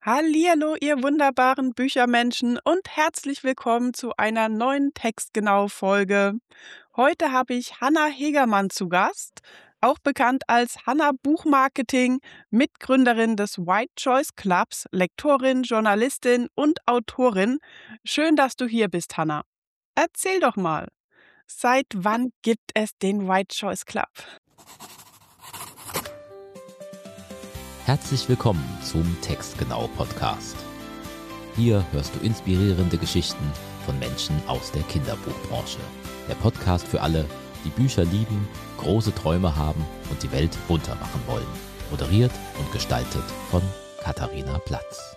Hallihallo, ihr wunderbaren Büchermenschen und herzlich willkommen zu einer neuen Textgenau-Folge. Heute habe ich Hanna Hegermann zu Gast, auch bekannt als Hanna Buchmarketing, Mitgründerin des White Choice Clubs, Lektorin, Journalistin und Autorin. Schön, dass du hier bist, Hanna. Erzähl doch mal, seit wann gibt es den White Choice Club? Herzlich willkommen zum Textgenau-Podcast. Hier hörst du inspirierende Geschichten von Menschen aus der Kinderbuchbranche. Der Podcast für alle, die Bücher lieben, große Träume haben und die Welt bunter machen wollen. Moderiert und gestaltet von Katharina Platz.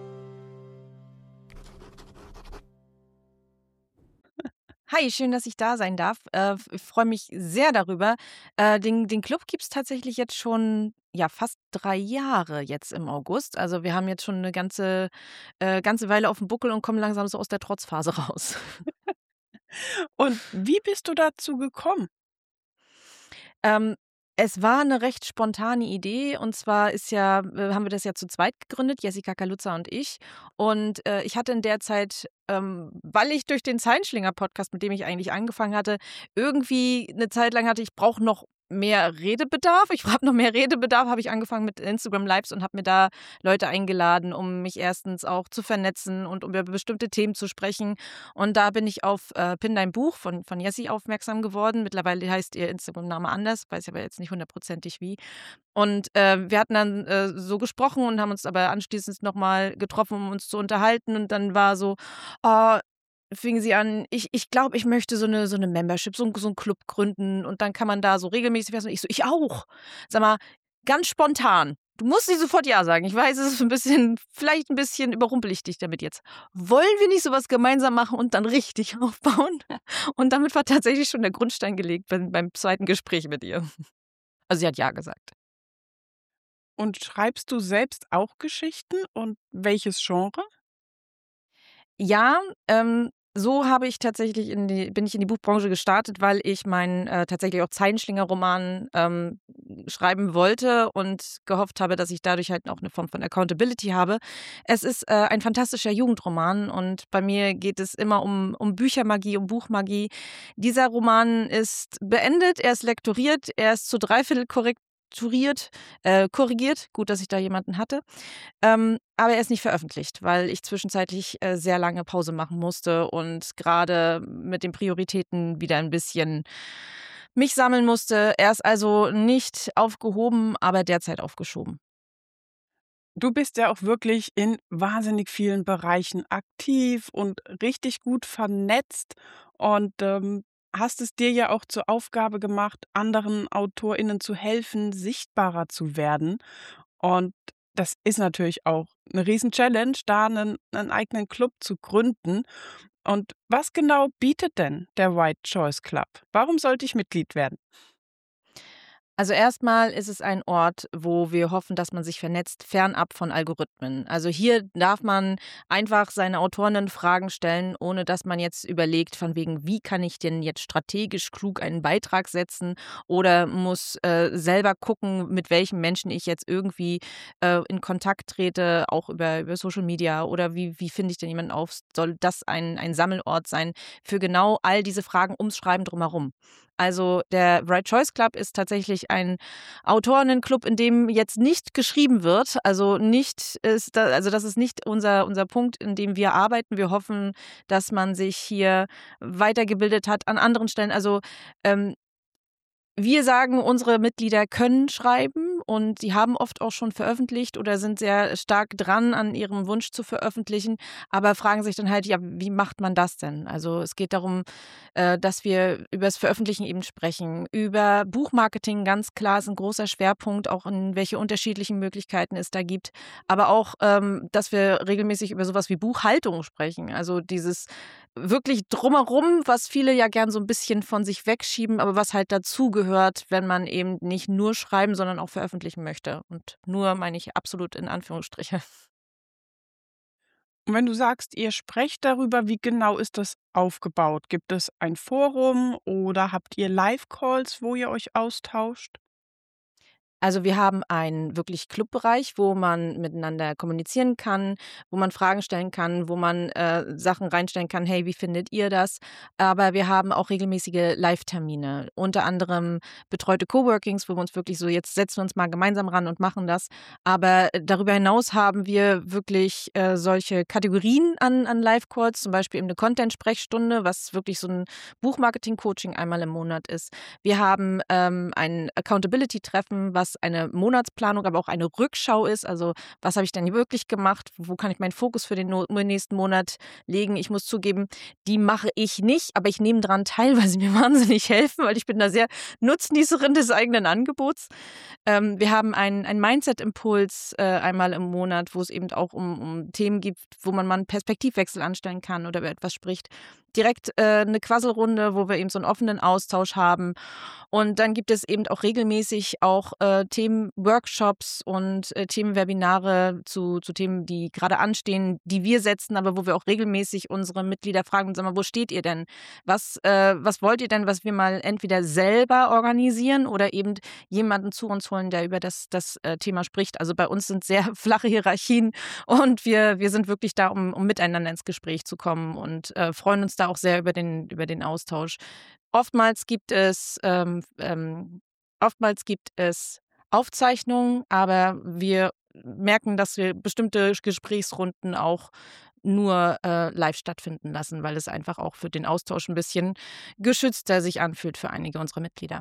Hi, schön, dass ich da sein darf. Ich freue mich sehr darüber. Den Club gibt es tatsächlich jetzt schon fast 3 Jahre jetzt im August. Also wir haben jetzt schon eine ganze Weile auf dem Buckel und kommen langsam so aus der Trotzphase raus. Und wie bist du dazu gekommen? Ähm, Es war eine recht spontane Idee und zwar haben wir das ja zu zweit gegründet, Jessica Kaluza und ich. Und, ich hatte in der Zeit, weil ich durch den Zeilenschlinger-Podcast, mit dem ich eigentlich angefangen hatte, irgendwie eine Zeit lang hatte, ich brauche noch mehr Redebedarf. Ich habe noch mehr Redebedarf, habe ich angefangen mit Instagram Lives und habe mir da Leute eingeladen, um mich erstens auch zu vernetzen und um über bestimmte Themen zu sprechen. Und da bin ich auf, „Pin dein Buch" von Jessie aufmerksam geworden. Mittlerweile heißt ihr Instagram-Name anders, weiß ich aber jetzt nicht hundertprozentig wie. Und, wir hatten dann, so gesprochen und haben uns aber anschließend noch mal getroffen, um uns zu unterhalten. Und dann war so, oh, fing sie an: „Ich glaube, ich möchte so eine Membership, so 'n Club gründen und dann kann man da so regelmäßig was" und ich so: „Ich auch." Sag mal, ganz spontan. Du musst nicht sofort ja sagen. Ich weiß, es ist vielleicht ein bisschen überrumpel ich dich damit jetzt. Wollen wir nicht so was gemeinsam machen und dann richtig aufbauen? Und damit war tatsächlich schon der Grundstein gelegt beim zweiten Gespräch mit ihr. Also, sie hat ja gesagt. Und schreibst du selbst auch Geschichten und welches Genre? Ja, so habe ich tatsächlich bin ich in die Buchbranche gestartet, weil ich meinen, tatsächlich auch Zeilenschlinger-Roman, schreiben wollte und gehofft habe, dass ich dadurch halt auch eine Form von Accountability habe. Es ist, ein fantastischer Jugendroman und bei mir geht es immer um Büchermagie, um Buchmagie. Dieser Roman ist beendet, er ist lektoriert, er ist zu 3/4 korrigiert. Gut, dass ich da jemanden hatte. Aber er ist nicht veröffentlicht, weil ich zwischenzeitlich, sehr lange Pause machen musste und gerade mit den Prioritäten wieder ein bisschen mich sammeln musste. Er ist also nicht aufgehoben, aber derzeit aufgeschoben. Du bist ja auch wirklich in wahnsinnig vielen Bereichen aktiv und richtig gut vernetzt und, hast es dir ja auch zur Aufgabe gemacht, anderen AutorInnen zu helfen, sichtbarer zu werden. Und das ist natürlich auch 'ne Riesen-Challenge, da einen eigenen Club zu gründen. Und was genau bietet denn der White Choice Club? Warum sollte ich Mitglied werden? Also erstmal ist es ein Ort, wo wir hoffen, dass man sich vernetzt, fernab von Algorithmen. Also hier darf man einfach seine Autorinnen Fragen stellen, ohne dass man jetzt überlegt, von wegen, wie kann ich denn jetzt strategisch klug einen Beitrag setzen oder muss selber gucken, mit welchen Menschen ich jetzt irgendwie in Kontakt trete, auch über Social Media oder wie finde ich denn jemanden auf? Soll das ein Sammelort sein für genau all diese Fragen ums Schreiben drumherum? Also, der Right Choice Club ist tatsächlich ein Autorinnen-Club, in dem jetzt nicht geschrieben wird. Also das ist nicht unser Punkt, in dem wir arbeiten. Wir hoffen, dass man sich hier weitergebildet hat an anderen Stellen. Also, ähm, wir sagen, unsere Mitglieder können schreiben und sie haben oft auch schon veröffentlicht oder sind sehr stark dran an ihrem Wunsch zu veröffentlichen, aber fragen sich dann halt: „Ja, wie macht man das denn?" Also, es geht darum, dass wir über das Veröffentlichen eben sprechen. Über Buchmarketing ganz klar ist ein großer Schwerpunkt, auch in welche unterschiedlichen Möglichkeiten es da gibt. Aber auch, dass wir regelmäßig über sowas wie Buchhaltung sprechen. Also, dieses wirklich drumherum, was viele ja gern so ein bisschen von sich wegschieben, aber was halt dazugehört, wenn man eben nicht nur schreiben, sondern auch veröffentlichen möchte. Und nur meine ich absolut in Anführungsstriche. Und wenn du sagst, ihr sprecht darüber, wie genau ist das aufgebaut? Gibt es ein Forum oder habt ihr Live-Calls, wo ihr euch austauscht? Also, wir haben einen wirklich Clubbereich, wo man miteinander kommunizieren kann, wo man Fragen stellen kann, wo man, Sachen reinstellen kann: „Hey, wie findet ihr das?“ Aber wir haben auch regelmäßige Live-Termine, unter anderem betreute Coworkings, wo wir uns wirklich so: „Jetzt setzen wir uns mal gemeinsam ran und machen das.“ Aber darüber hinaus haben wir wirklich, solche Kategorien an Live-Calls, zum Beispiel eben 'ne Content-Sprechstunde, was wirklich so 'n Buchmarketing-Coaching einmal im Monat ist. Wir haben, ein Accountability-Treffen, was eine Monatsplanung, aber auch eine Rückschau ist. Also, was habe ich denn wirklich gemacht? Wo kann ich meinen Fokus für den nächsten Monat legen? Ich muss zugeben, die mache ich nicht, aber ich nehme dran teil, weil sie mir wahnsinnig helfen, weil ich bin da sehr Nutznießerin des eigenen Angebots. Wir haben einen Mindset-Impuls, einmal im Monat, wo es eben auch um Themen gibt, wo man mal 'n Perspektivwechsel anstellen kann oder über etwas spricht. Direkt, 'ne Quasselrunde, wo wir eben so 'n offenen Austausch haben. Und dann gibt es eben auch regelmäßig auch, Themenworkshops und, Themenwebinare zu Themen, die gerade anstehen, die wir setzen, aber wo wir auch regelmäßig unsere Mitglieder fragen: „Sag mal, wo steht ihr denn? Was wollt ihr denn, was wir mal entweder selber organisieren oder eben jemanden zu uns holen, der über das Thema spricht?“ Also, bei uns sind sehr flache Hierarchien und wir sind wirklich da, um miteinander ins Gespräch zu kommen und, freuen uns da auch sehr über den Austausch. Oftmals gibt es oftmals gibt es Aufzeichnungen, aber wir merken, dass wir bestimmte Gesprächsrunden auch nur, live stattfinden lassen, weil es einfach auch für den Austausch 'n bisschen geschützter sich anfühlt für einige unserer Mitglieder.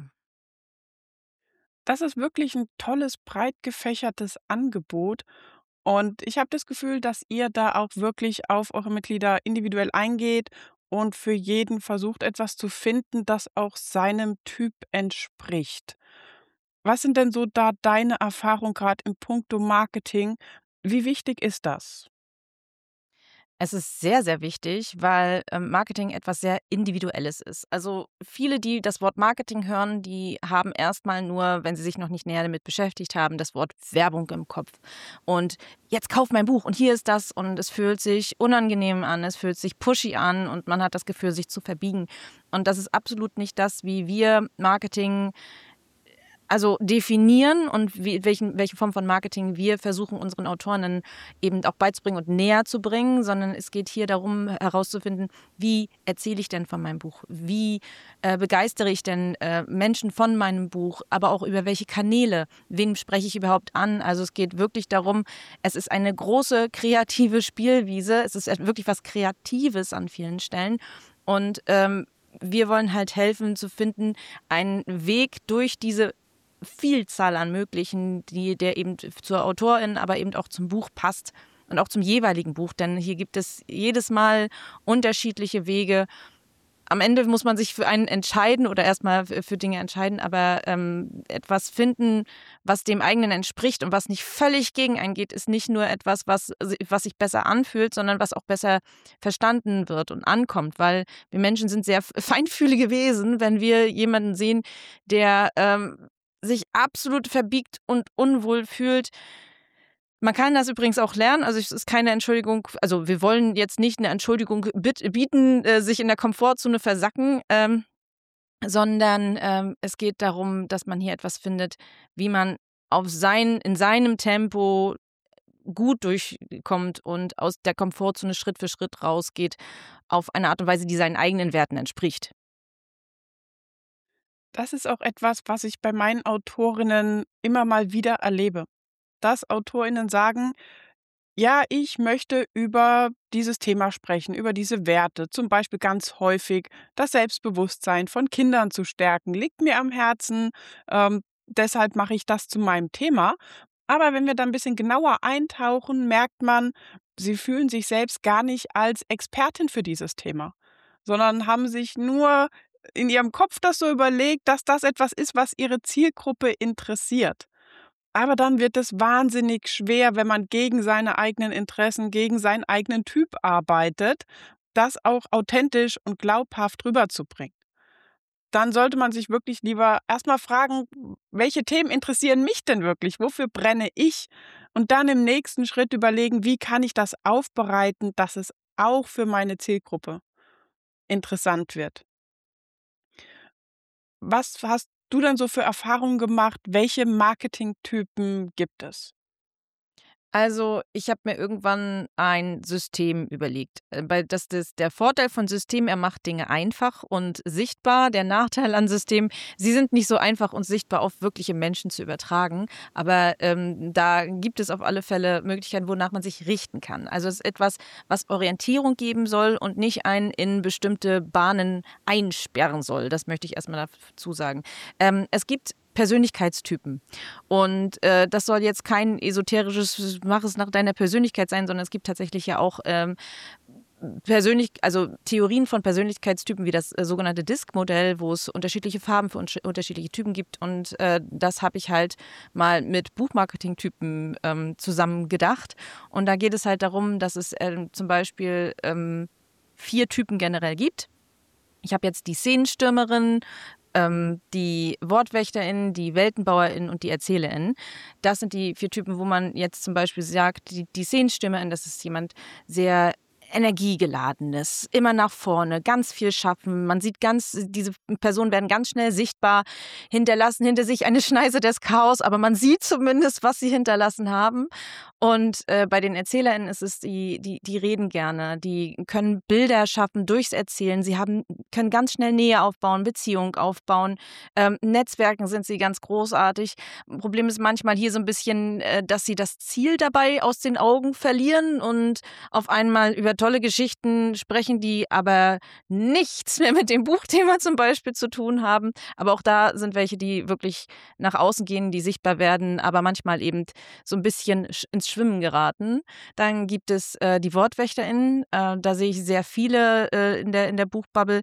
Das ist wirklich 'n tolles, breit gefächertes Angebot und ich habe das Gefühl, dass ihr da auch wirklich auf eure Mitglieder individuell eingeht und für jeden versucht, etwas zu finden, das auch seinem Typ entspricht. Was sind denn so da deine Erfahrungen grad in puncto Marketing? Wie wichtig ist das? Es ist sehr, sehr wichtig, weil, Marketing etwas sehr Individuelles ist. Also, viele, die das Wort Marketing hören, die haben erst mal nur, wenn sie sich noch nicht näher damit beschäftigt haben, das Wort Werbung im Kopf. Und: „Jetzt kauf mein Buch und hier ist das.“ Und es fühlt sich unangenehm an, es fühlt sich pushy an und man hat das Gefühl, sich zu verbiegen. Und das ist absolut nicht das, wie wir Marketing definieren und welche Form von Marketing wir versuchen, unseren Autorinnen eben auch beizubringen und näher zu bringen, sondern es geht hier darum, herauszufinden: Wie erzähle ich denn von meinem Buch? Wie, begeistere ich denn, Menschen von meinem Buch, aber auch über welche Kanäle? Wen spreche ich überhaupt an? Also, es geht wirklich darum, es ist eine große kreative Spielwiese. Es ist wirklich was Kreatives an vielen Stellen und, wir wollen halt helfen zu finden, einen Weg durch diese Vielzahl an möglichen, der eben zur Autorin, aber eben auch zum Buch passt und auch zum jeweiligen Buch, denn hier gibt es jedes Mal unterschiedliche Wege. Am Ende muss man sich für einen entscheiden oder erst mal für Dinge entscheiden, aber, etwas finden, was dem eigenen entspricht und was nicht völlig gegen einen geht, ist nicht nur etwas, was sich besser anfühlt, sondern was auch besser verstanden wird und ankommt, weil wir Menschen sind sehr feinfühlige Wesen. Wenn wir jemanden sehen, der, sich absolut verbiegt und unwohl fühlt. Man kann das übrigens auch lernen, also es ist keine Entschuldigung, also wir wollen jetzt nicht 'ne Entschuldigung bieten, sich in der Komfortzone versacken, sondern, es geht darum, dass man hier etwas findet, wie man in seinem Tempo gut durchkommt und aus der Komfortzone Schritt für Schritt rausgeht, auf eine Art und Weise, die seinen eigenen Werten entspricht. Das ist auch etwas, was ich bei meinen Autorinnen immer mal wieder erlebe, dass Autorinnen sagen: „Ja, ich möchte über dieses Thema sprechen, über diese Werte.“ Zum Beispiel ganz häufig das Selbstbewusstsein von Kindern zu stärken, liegt mir am Herzen, deshalb mache ich das zu meinem Thema. Aber wenn wir dann 'n bisschen genauer eintauchen, merkt man, sie fühlen sich selbst gar nicht als Expertin für dieses Thema, sondern haben sich nur in ihrem Kopf das so überlegt, dass das etwas ist, was ihre Zielgruppe interessiert. Aber dann wird es wahnsinnig schwer, wenn man gegen seine eigenen Interessen, gegen seinen eigenen Typ arbeitet, das auch authentisch und glaubhaft rüberzubringen. Dann sollte man sich wirklich lieber erst mal fragen: „Welche Themen interessieren mich denn wirklich? Wofür brenne ich?“ Und dann im nächsten Schritt überlegen: „Wie kann ich das aufbereiten, dass es auch für meine Zielgruppe interessant wird?“ Was hast du denn so für Erfahrungen gemacht? Welche Marketingtypen gibt es? Also, ich habe mir irgendwann ein System überlegt. Der Vorteil von System, er macht Dinge einfach und sichtbar. Der Nachteil an System, sie sind nicht so einfach und sichtbar auf wirkliche Menschen zu übertragen. Aber da gibt es auf alle Fälle Möglichkeiten, wonach man sich richten kann. Also es ist etwas, was Orientierung geben soll und nicht einen in bestimmte Bahnen einsperren soll. Das möchte ich erstmal dazu sagen. Es gibt Persönlichkeitstypen. Und das soll jetzt kein esoterisches, mach es nach deiner Persönlichkeit sein, sondern es gibt tatsächlich ja auch also Theorien von Persönlichkeitstypen wie das sogenannte DISC-Modell, wo es unterschiedliche Farben für unterschiedliche Typen gibt. Und das habe ich halt mal mit Buchmarketing-Typen zusammen gedacht. Und da geht es halt darum, dass es zum Beispiel 4 Typen generell gibt. Ich habe jetzt die Szenenstürmerin, die WortwächterInnen, die WeltenbauerInnen und die ErzählerInnen. Das sind die 4 Typen, wo man jetzt zum Beispiel sagt, die Szenenstürmerin, das ist jemand sehr Energiegeladenes, immer nach vorne, ganz viel schaffen. Man sieht diese Personen werden ganz schnell sichtbar, hinterlassen hinter sich eine Schneise des Chaos, aber man sieht zumindest, was sie hinterlassen haben. Und bei den ErzählerInnen ist es, die reden gerne, die können Bilder schaffen durchs Erzählen, können ganz schnell Nähe aufbauen, Beziehung aufbauen. Netzwerken sind sie ganz großartig. Problem ist manchmal hier so ein bisschen, dass sie das Ziel dabei aus den Augen verlieren und auf einmal über tolle Geschichten sprechen, die aber nichts mehr mit dem Buchthema zum Beispiel zu tun haben. Aber auch da sind welche, die wirklich nach außen gehen, die sichtbar werden, aber manchmal eben so ein bisschen ins Schwimmen geraten. Dann gibt es die WortwächterInnen. Da sehe ich sehr viele in der Buchbubble,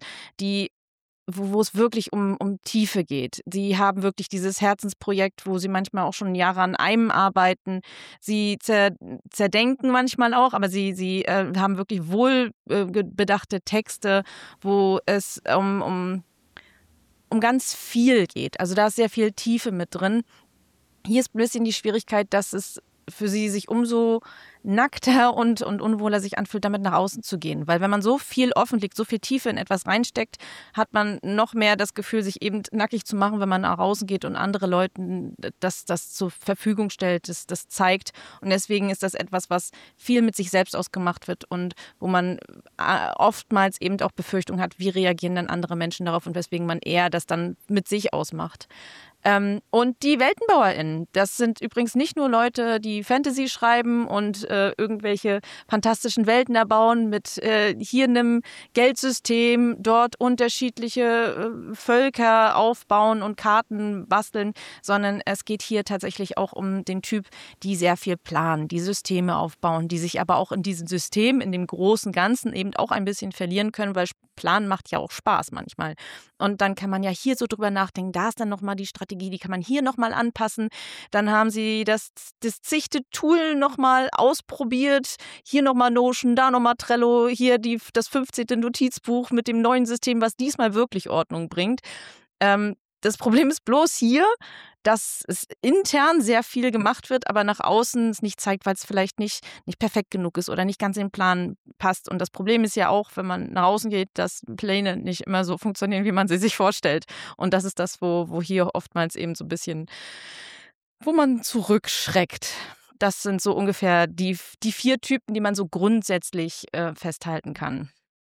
wo es wirklich um Tiefe geht. Sie haben wirklich dieses Herzensprojekt, wo sie manchmal auch schon Jahre an einem arbeiten. Sie zerdenken manchmal auch, aber sie haben wirklich wohlbedachte Texte, wo es um ganz viel geht. Also da ist sehr viel Tiefe mit drin. Hier ist ein bisschen die Schwierigkeit, dass es für sie sich umso nackter und unwohler sich anfühlt, damit nach außen zu gehen. Weil wenn man so viel offenlegt, so viel Tiefe in etwas reinsteckt, hat man noch mehr das Gefühl, sich eben nackig zu machen, wenn man nach außen geht und andere Leuten das zur Verfügung stellt, das zeigt. Und deswegen ist das etwas, was viel mit sich selbst ausgemacht wird und wo man oftmals eben auch Befürchtung hat, wie reagieren dann andere Menschen darauf und weswegen man eher das dann mit sich ausmacht. Und die WeltenbauerInnen, das sind übrigens nicht nur Leute, die Fantasy schreiben und irgendwelche fantastischen Welten erbauen mit hier einem Geldsystem, dort unterschiedliche Völker aufbauen und Karten basteln, sondern es geht hier tatsächlich auch um den Typ, die sehr viel planen, die Systeme aufbauen, die sich aber auch in diesem System, in dem großen Ganzen eben auch ein bisschen verlieren können, weil Planen macht ja auch Spaß manchmal. Und dann kann man ja hier so drüber nachdenken, da ist dann nochmal die Strategie, die kann man hier nochmal anpassen. Dann haben sie das zigte Tool nochmal ausprobiert. Hier nochmal Notion, da nochmal Trello, hier das 15. Notizbuch mit dem neuen System, was diesmal wirklich Ordnung bringt. Das Problem ist bloß hier, dass es intern sehr viel gemacht wird, aber nach außen es nicht zeigt, weil es vielleicht nicht perfekt genug ist oder nicht ganz in den Plan passt. Und das Problem ist ja auch, wenn man nach außen geht, dass Pläne nicht immer so funktionieren, wie man sie sich vorstellt. Und das ist das, wo hier oftmals eben so ein bisschen, wo man zurückschreckt. Das sind so ungefähr die 4 Typen, die man so grundsätzlich festhalten kann.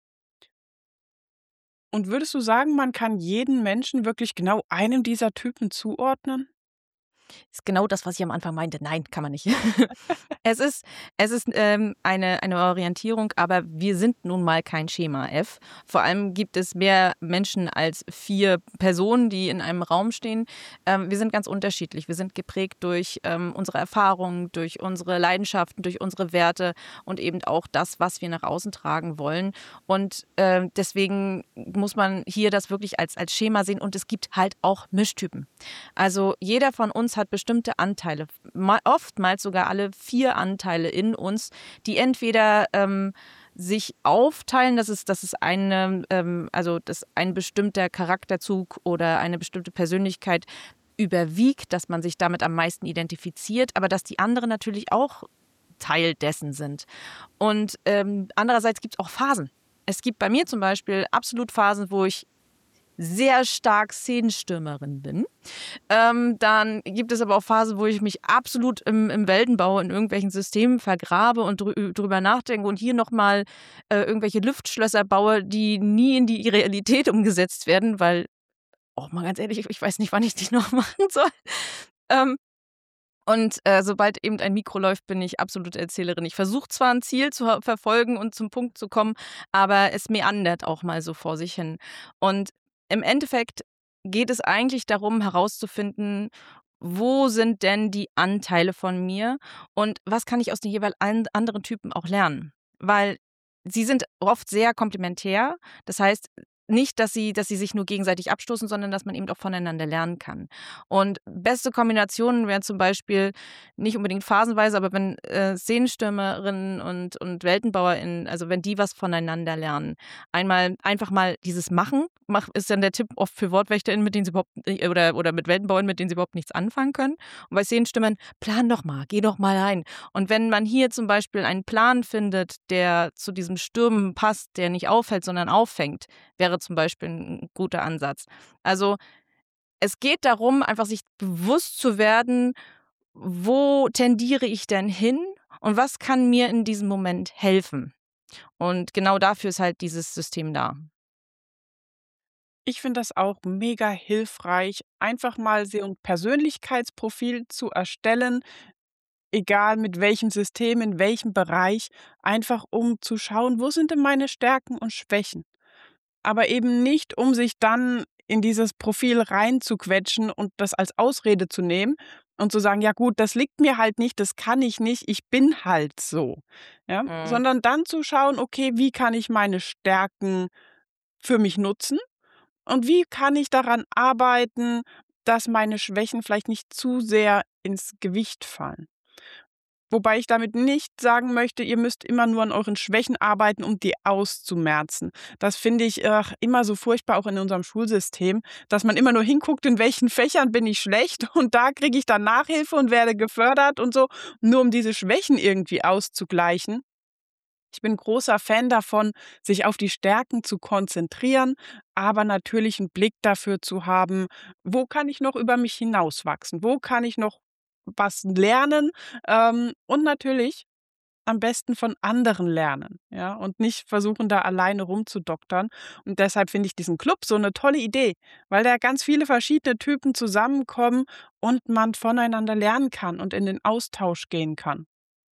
Und würdest du sagen, man kann jeden Menschen wirklich genau einem dieser Typen zuordnen? Ist genau das, was ich am Anfang meinte. Nein, kann man nicht. Es ist eine Orientierung, aber wir sind nun mal kein Schema F. Vor allem gibt es mehr Menschen als 4 Personen, die in einem Raum stehen. Wir sind ganz unterschiedlich. Wir sind geprägt durch unsere Erfahrungen, durch unsere Leidenschaften, durch unsere Werte und eben auch das, was wir nach außen tragen wollen. Und deswegen muss man hier das wirklich als Schema sehen. Und es gibt halt auch Mischtypen. Also jeder von uns hat bestimmte Anteile, oftmals sogar alle 4 Anteile in uns, die entweder sich aufteilen, dass ein bestimmter Charakterzug oder eine bestimmte Persönlichkeit überwiegt, dass man sich damit am meisten identifiziert, aber dass die anderen natürlich auch Teil dessen sind. Und andererseits gibt es auch Phasen. Es gibt bei mir zum Beispiel absolut Phasen, wo ich sehr stark Szenenstürmerin bin. Dann gibt es aber auch Phasen, wo ich mich absolut im Weltenbau in irgendwelchen Systemen vergrabe und drüber nachdenke und hier nochmal irgendwelche Luftschlösser baue, die nie in die Realität umgesetzt werden, weil, auch mal ganz ehrlich, ich weiß nicht, wann ich die noch machen soll. Ähm, sobald eben ein Mikro läuft, bin ich absolute Erzählerin. Ich versuche zwar ein Ziel zu verfolgen und zum Punkt zu kommen, aber es meandert auch mal so vor sich hin. Und im Endeffekt geht es eigentlich darum, herauszufinden, wo sind denn die Anteile von mir und was kann ich aus den jeweils anderen Typen auch lernen? Weil sie sind oft sehr komplementär. Das heißt, nicht, dass sie sich nur gegenseitig abstoßen, sondern dass man eben auch voneinander lernen kann. Und beste Kombinationen wären zum Beispiel nicht unbedingt phasenweise, aber wenn Szenenstürmerinnen und WeltenbauerInnen, also wenn die was voneinander lernen. Einmal einfach mal dieses Machen ist dann der Tipp oft für WortwächterInnen, mit denen sie überhaupt oder mit Weltenbauern, mit denen sie überhaupt nichts anfangen können. Und bei Szenenstürmern, plan doch mal, geh doch mal rein. Und wenn man hier zum Beispiel einen Plan findet, der zu diesem Stürmen passt, der nicht aufhält, sondern auffängt, wäre zum Beispiel ein guter Ansatz. Also es geht darum, einfach sich bewusst zu werden, wo tendiere ich denn hin und was kann mir in diesem Moment helfen? Und genau dafür ist halt dieses System da. Ich finde das auch mega hilfreich, einfach mal so 'n Persönlichkeitsprofil zu erstellen, egal mit welchem System, in welchem Bereich, einfach um zu schauen, wo sind denn meine Stärken und Schwächen? Aber eben nicht, um sich dann in dieses Profil reinzuquetschen und das als Ausrede zu nehmen und zu sagen: „Ja gut, das liegt mir halt nicht, das kann ich nicht, ich bin halt so.“ Ja, Mhm. sondern dann zu schauen: „Okay, wie kann ich meine Stärken für mich nutzen und wie kann ich daran arbeiten, dass meine Schwächen vielleicht nicht zu sehr ins Gewicht fallen?“ Wobei ich damit nicht sagen möchte, ihr müsst immer nur an euren Schwächen arbeiten, um die auszumerzen. Das finde ich, immer so furchtbar auch in unserem Schulsystem, dass man immer nur hinguckt, in welchen Fächern bin ich schlecht und da kriege ich dann Nachhilfe und werde gefördert und so, nur um diese Schwächen irgendwie auszugleichen. Ich bin großer Fan davon, sich auf die Stärken zu konzentrieren, aber natürlich 'n Blick dafür zu haben: „Wo kann ich noch über mich hinauswachsen? Wo kann ich noch was lernen?“ Und natürlich am besten von anderen lernen, ja, und nicht versuchen, da alleine rumzudoktern. Und deshalb finde ich diesen Club so 'ne tolle Idee, weil da ganz viele verschiedene Typen zusammenkommen und man voneinander lernen kann und in den Austausch gehen kann.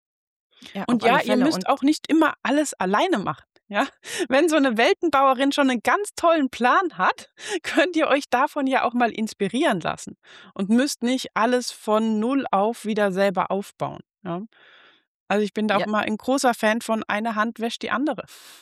Ja, auf Und alle ja, ihr Fälle. müsst Und auch nicht immer alles alleine machen, ja? Wenn so 'ne Weltenbauerin schon 'nen ganz tollen Plan hat, könnt ihr euch davon ja auch mal inspirieren lassen und müsst nicht alles von null auf wieder selber aufbauen, ja? Also, ich bin da auch ja, immer ein großer Fan von: „Eine Hand wäscht die andere.“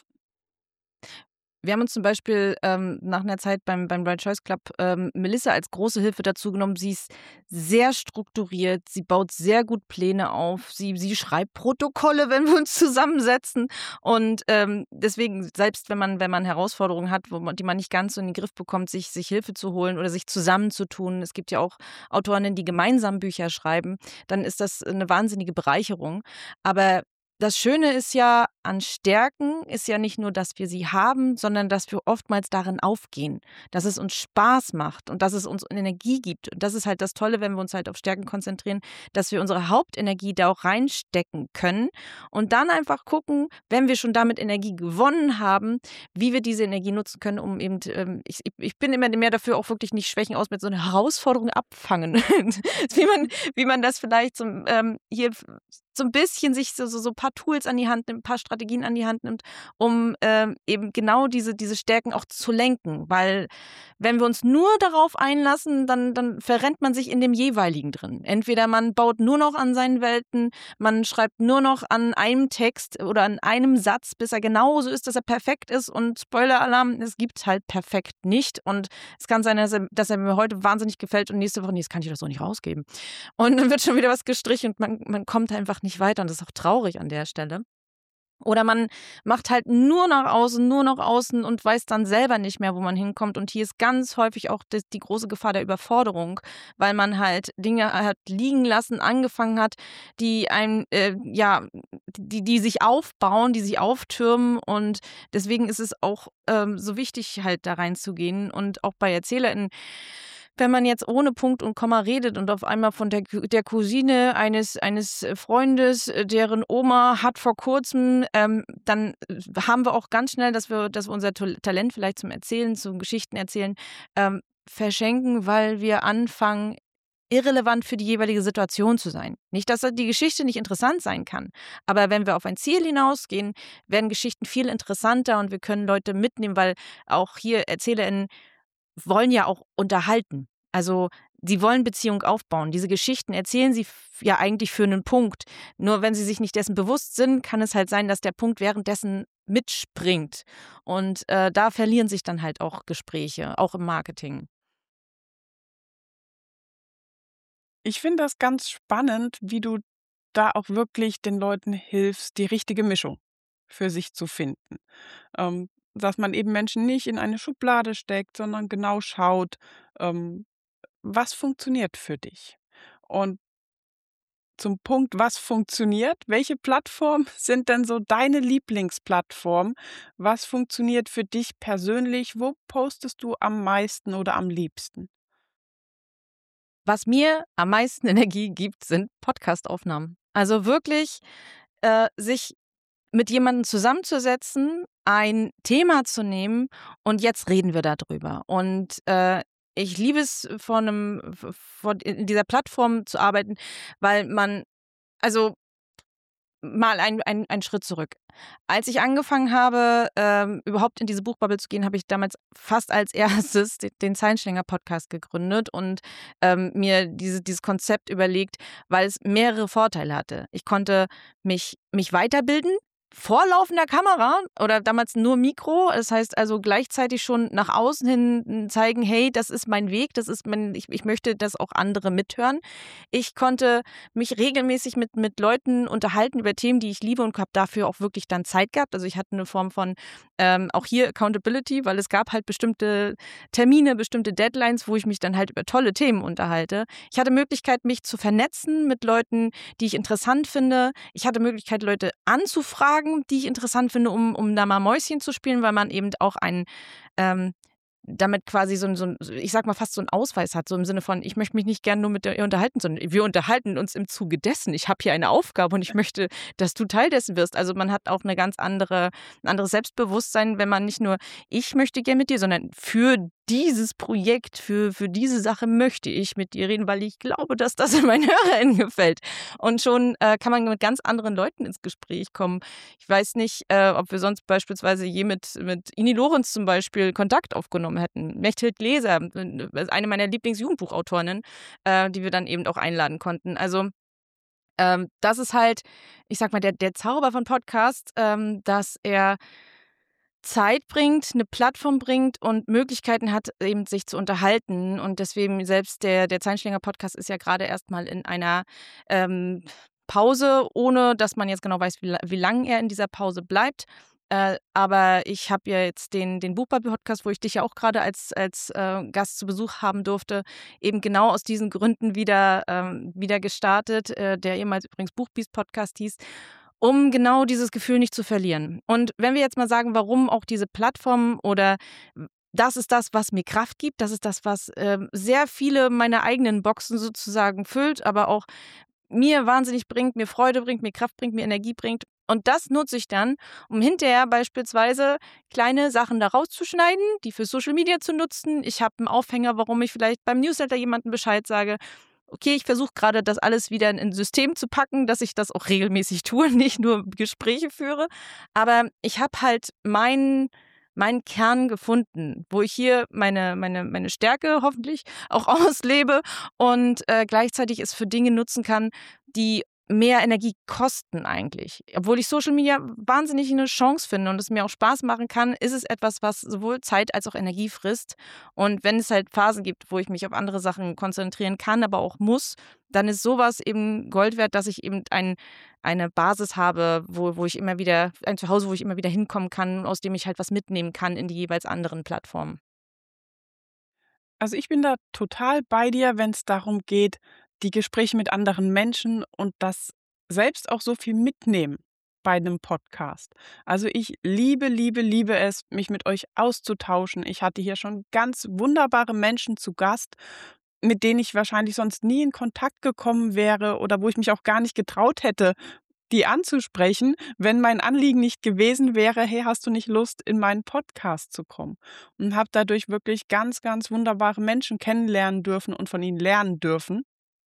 wir haben uns zum Beispiel nach einer Zeit beim Bright Choice Club Melissa als große Hilfe dazu genommen. Sie ist sehr strukturiert, sie baut sehr gut Pläne auf, sie schreibt Protokolle, wenn wir uns zusammensetzen. Und deswegen, selbst wenn man Herausforderungen hat, die man nicht ganz so in den Griff bekommt, sich Hilfe zu holen oder sich zusammenzutun. Es gibt ja auch Autorinnen, die gemeinsam Bücher schreiben, dann ist das eine wahnsinnige Bereicherung. Aber das Schöne ist ja an Stärken ist ja nicht nur, dass wir sie haben, sondern dass wir oftmals darin aufgehen, dass es uns Spaß macht und dass es uns Energie gibt. Und das ist halt das Tolle, wenn wir uns halt auf Stärken konzentrieren, dass wir unsere Hauptenergie da auch reinstecken können und dann einfach gucken, wenn wir schon damit Energie gewonnen haben, wie wir diese Energie nutzen können, um eben, ich bin immer mehr dafür, auch wirklich nicht Schwächen aus mit so einer Herausforderung abfangen. wie man das vielleicht hier so ein bisschen sich so paar Tools an die Hand nimmt, ein paar Strategien an die Hand nimmt, um, eben genau diese Stärken auch zu lenken. Weil wenn wir uns nur darauf einlassen, dann verrennt man sich in dem Jeweiligen drin. Entweder man baut nur noch an seinen Welten, man schreibt nur noch an einem Text oder an einem Satz, bis er genauso ist, dass er perfekt ist und Spoiler-Alarm, es gibt's halt perfekt nicht und es kann sein, dass er mir heute wahnsinnig gefällt und nächste Woche: „Ne, das kann ich doch so nicht rausgeben.“ Und dann wird schon wieder was gestrichen und man kommt einfach nicht weiter und das ist auch traurig an der Stelle. Oder man macht halt nur nach außen und weiß dann selber nicht mehr, wo man hinkommt. Und hier ist ganz häufig auch die große Gefahr der Überforderung, weil man halt Dinge hat liegen lassen, angefangen hat, die einem, die sich aufbauen, die sich auftürmen. Und deswegen ist es auch so wichtig, halt da reinzugehen. Und auch bei ErzählerInnen, wenn man jetzt ohne Punkt und Komma redet und auf einmal von der Cousine eines Freundes, deren Oma hat vor kurzem, dann haben wir auch ganz schnell, dass wir unser Talent vielleicht zum Erzählen, zum Geschichten erzählen, verschenken, weil wir anfangen, irrelevant für die jeweilige Situation zu sein. Nicht, dass die Geschichte nicht interessant sein kann, aber wenn wir auf ein Ziel hinausgehen, werden Geschichten viel interessanter und wir können Leute mitnehmen, weil auch hier ErzählerInnen wollen ja auch unterhalten. Also sie wollen Beziehung aufbauen. Diese Geschichten erzählen sie ja eigentlich für einen Punkt. Nur wenn sie sich nicht dessen bewusst sind, kann es halt sein, dass der Punkt währenddessen mitspringt. Und da verlieren sich dann halt auch Gespräche, auch im Marketing. Ich finde das ganz spannend, wie du da auch wirklich den Leuten hilfst, die richtige Mischung für sich zu finden. Dass man eben Menschen nicht in eine Schublade steckt, sondern genau schaut, ähm, was funktioniert für dich? Und zum Punkt, was funktioniert, welche Plattformen sind denn so deine Lieblingsplattformen? Was funktioniert für dich persönlich? Wo postest du am meisten oder am liebsten? Was mir am meisten Energie gibt, sind Podcastaufnahmen. Also wirklich sich mit jemandem zusammenzusetzen, ein Thema zu nehmen und jetzt reden wir darüber. Und ich liebe es, in dieser Plattform zu arbeiten, weil man, also mal einen Schritt zurück. Als ich angefangen habe, überhaupt in diese Buchbubble zu gehen, habe ich damals fast als erstes den Zeilenschlänger-Podcast gegründet und mir dieses Konzept überlegt, weil es mehrere Vorteile hatte. Ich konnte mich weiterbilden vor laufender Kamera oder damals nur Mikro. Das heißt also gleichzeitig schon nach außen hin zeigen, hey, das ist mein Weg, ich möchte, dass auch andere mithören. Ich konnte mich regelmäßig mit Leuten unterhalten über Themen, die ich liebe und habe dafür auch wirklich dann Zeit gehabt. Also ich hatte eine Form von auch hier Accountability, weil es gab halt bestimmte Termine, bestimmte Deadlines, wo ich mich dann halt über tolle Themen unterhalte. Ich hatte Möglichkeit, mich zu vernetzen mit Leuten, die ich interessant finde. Ich hatte Möglichkeit, Leute anzufragen, die ich interessant finde, um da mal Mäuschen zu spielen, weil man eben auch damit quasi ich sag mal, fast so einen Ausweis hat, so im Sinne von, ich möchte mich nicht gerne nur mit dir unterhalten, sondern wir unterhalten uns im Zuge dessen. Ich habe hier eine Aufgabe und ich möchte, dass du Teil dessen wirst. Also man hat auch ein anderes Selbstbewusstsein, wenn man nicht nur, ich möchte gerne mit dir, sondern für dieses Projekt, für diese Sache möchte ich mit dir reden, weil ich glaube, dass das in meinen HörerInnen gefällt. Und schon kann man mit ganz anderen Leuten ins Gespräch kommen. Ich weiß nicht, ob wir sonst beispielsweise je mit Ini Lorenz zum Beispiel Kontakt aufgenommen hätten. Mechthild Gläser, eine meiner Lieblingsjugendbuchautorinnen, die wir dann eben auch einladen konnten. Also das ist halt, ich sag mal, der Zauber von Podcast, dass er Zeit bringt, eine Plattform bringt und Möglichkeiten hat, eben sich zu unterhalten. Und deswegen selbst der Zeilenschlänger-Podcast ist ja gerade erstmal in einer Pause, ohne dass man jetzt genau weiß, wie lange er in dieser Pause bleibt. Aber ich habe ja jetzt den Buchbubble-Podcast, wo ich dich ja auch gerade als Gast zu Besuch haben durfte, eben genau aus diesen Gründen wieder gestartet, der ehemals übrigens Buchbiest-Podcast hieß, um genau dieses Gefühl nicht zu verlieren. Und wenn wir jetzt mal sagen, warum auch diese Plattform oder das ist das, was mir Kraft gibt, das ist das, was sehr viele meiner eigenen Boxen sozusagen füllt, aber auch mir wahnsinnig bringt, mir Freude bringt, mir Kraft bringt, mir Energie bringt. Und das nutze ich dann, um hinterher beispielsweise kleine Sachen da rauszuschneiden, die für Social Media zu nutzen. Ich habe einen Aufhänger, warum ich vielleicht beim Newsletter jemandem Bescheid sage. Okay, ich versuche gerade, das alles wieder in ein System zu packen, dass ich das auch regelmäßig tue, nicht nur Gespräche führe. Aber ich habe halt meinen Kern gefunden, wo ich hier meine Stärke hoffentlich auch auslebe und gleichzeitig es für Dinge nutzen kann, die mehr Energie kosten eigentlich. Obwohl ich Social Media wahnsinnig eine Chance finde und es mir auch Spaß machen kann, ist es etwas, was sowohl Zeit als auch Energie frisst. Und wenn es halt Phasen gibt, wo ich mich auf andere Sachen konzentrieren kann, aber auch muss, dann ist sowas eben Gold wert, dass ich eben eine Basis habe, wo ich immer wieder, ein Zuhause, wo ich immer wieder hinkommen kann, aus dem ich halt was mitnehmen kann in die jeweils anderen Plattformen. Also, ich bin da total bei dir, wenn es darum geht, die Gespräche mit anderen Menschen und das selbst auch so viel mitnehmen bei einem Podcast. Also, ich liebe, liebe, liebe es, mich mit euch auszutauschen. Ich hatte hier schon ganz wunderbare Menschen zu Gast, mit denen ich wahrscheinlich sonst nie in Kontakt gekommen wäre oder wo ich mich auch gar nicht getraut hätte, die anzusprechen, wenn mein Anliegen nicht gewesen wäre: „Hey, hast du nicht Lust, in meinen Podcast zu kommen?“ Und habe dadurch wirklich ganz, ganz wunderbare Menschen kennenlernen dürfen und von ihnen lernen dürfen.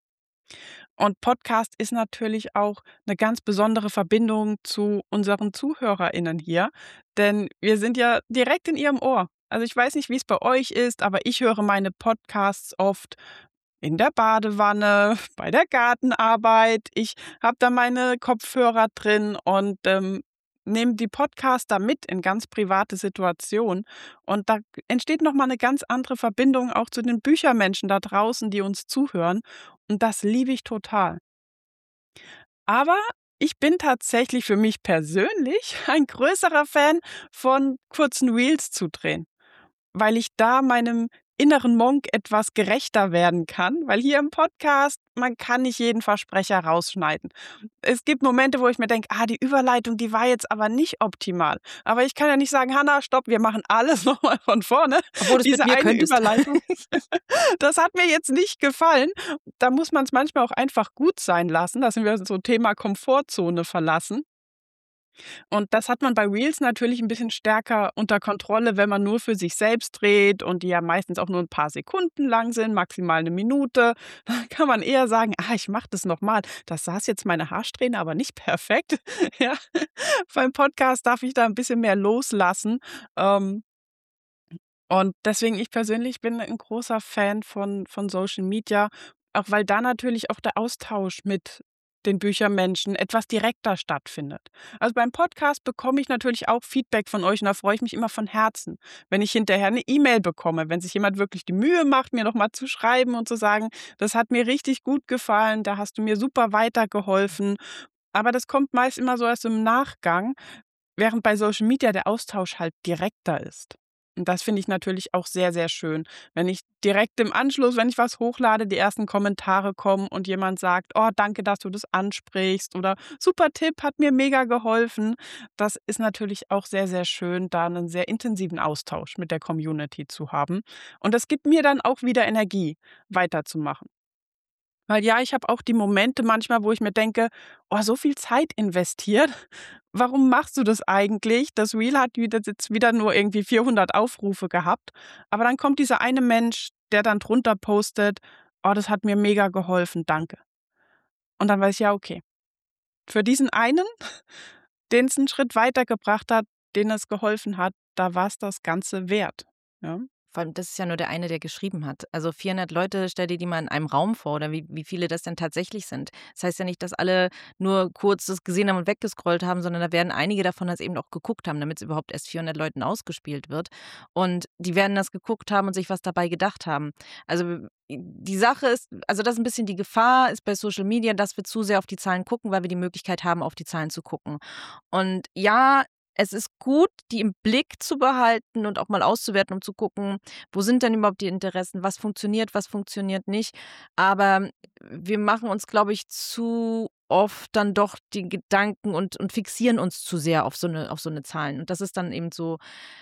Und Podcast ist natürlich auch eine ganz besondere Verbindung zu unseren ZuhörerInnen hier, denn wir sind ja direkt in ihrem Ohr. Also, ich weiß nicht, wie es bei euch ist, aber ich höre meine Podcasts oft in der Badewanne, bei der Gartenarbeit. Ich habe da meine Kopfhörer drin und, nehme die Podcaster mit in ganz private Situationen. Und da entsteht noch mal 'ne ganz andere Verbindung auch zu den Büchermenschen da draußen, die uns zuhören. Und das liebe ich total. Aber ich bin tatsächlich für mich persönlich ein größerer Fan von kurzen Reels zu drehen, weil ich da meinem inneren Monk etwas gerechter werden kann, weil hier im Podcast, man kann nicht jeden Versprecher rausschneiden. Es gibt Momente, wo ich mir denke: „Ah, die Überleitung, die war jetzt aber nicht optimal.“ Aber ich kann ja nicht sagen: „Hanna, stopp, wir machen alles noch mal von vorne.“ Obwohl du es mit Diese mir eine könntest. Überleitung, das hat mir jetzt nicht gefallen. Da muss man's manchmal auch einfach gut sein lassen. Da sind wir so Thema Komfortzone verlassen. Und das hat man bei Reels natürlich ein bisschen stärker unter Kontrolle, wenn man nur für sich selbst dreht und die ja meistens auch nur ein paar Sekunden lang sind, maximal eine Minute. Da kann man eher sagen: „Ah, ich mache das noch mal. Das saß jetzt meine Haarsträhne aber nicht perfekt.“ Ja. Beim Podcast darf ich da ein bisschen mehr loslassen. Ähm, und deswegen ich persönlich bin ein großer Fan von Social Media, auch weil da natürlich auch der Austausch mit den Büchermenschen etwas direkter stattfindet. Also, beim Podcast bekomme ich natürlich auch Feedback von euch und da freue ich mich immer von Herzen, wenn ich hinterher eine E-Mail bekomme, wenn sich jemand wirklich die Mühe macht, mir noch mal zu schreiben und zu sagen: „Das hat mir richtig gut gefallen, da hast du mir super weitergeholfen.“ Aber das kommt meist immer so erst im Nachgang, während bei Social Media der Austausch halt direkter ist. Und das finde ich natürlich auch sehr, sehr schön, wenn ich direkt im Anschluss, wenn ich was hochlade, die ersten Kommentare kommen und jemand sagt: „Oh, danke, dass du das ansprichst“ oder „Super Tipp, hat mir mega geholfen.“ Das ist natürlich auch sehr, sehr schön, da einen sehr intensiven Austausch mit der Community zu haben. Und das gibt mir dann auch wieder Energie, weiterzumachen. Weil ja, ich habe auch die Momente manchmal, wo ich mir denke: „Oh, so viel Zeit investiert. Warum machst du das eigentlich?“ Das Reel hat wieder jetzt wieder nur irgendwie 400 Aufrufe gehabt. Aber dann kommt dieser eine Mensch, der dann drunter postet: „Oh, das hat mir mega geholfen, danke.“ Und dann weiß ich: „Ja, okay. Für diesen einen, den es einen Schritt weitergebracht hat, den es geholfen hat, da war es das Ganze wert.“ Ja. Vor allem, das ist ja nur der eine, der geschrieben hat. Also 400 Leute, stell dir die mal in einem Raum vor oder wie viele das denn tatsächlich sind. Das heißt ja nicht, dass alle nur kurz das gesehen haben und weggescrollt haben, sondern da werden einige davon das eben auch geguckt haben, damit es überhaupt erst 400 Leuten ausgespielt wird. Und die werden das geguckt haben und sich was dabei gedacht haben. Also die Sache ist, also das ist ein bisschen die Gefahr ist bei Social Media, dass wir zu sehr auf die Zahlen gucken, weil wir die Möglichkeit haben, auf die Zahlen zu gucken. Und ja, es ist gut, die im Blick zu behalten und auch mal auszuwerten, um zu gucken, wo sind denn überhaupt die Interessen, was funktioniert nicht. Aber wir machen uns, glaube ich, zu oft dann doch die Gedanken und fixieren uns zu sehr auf so eine Zahlen. Und das ist dann eben so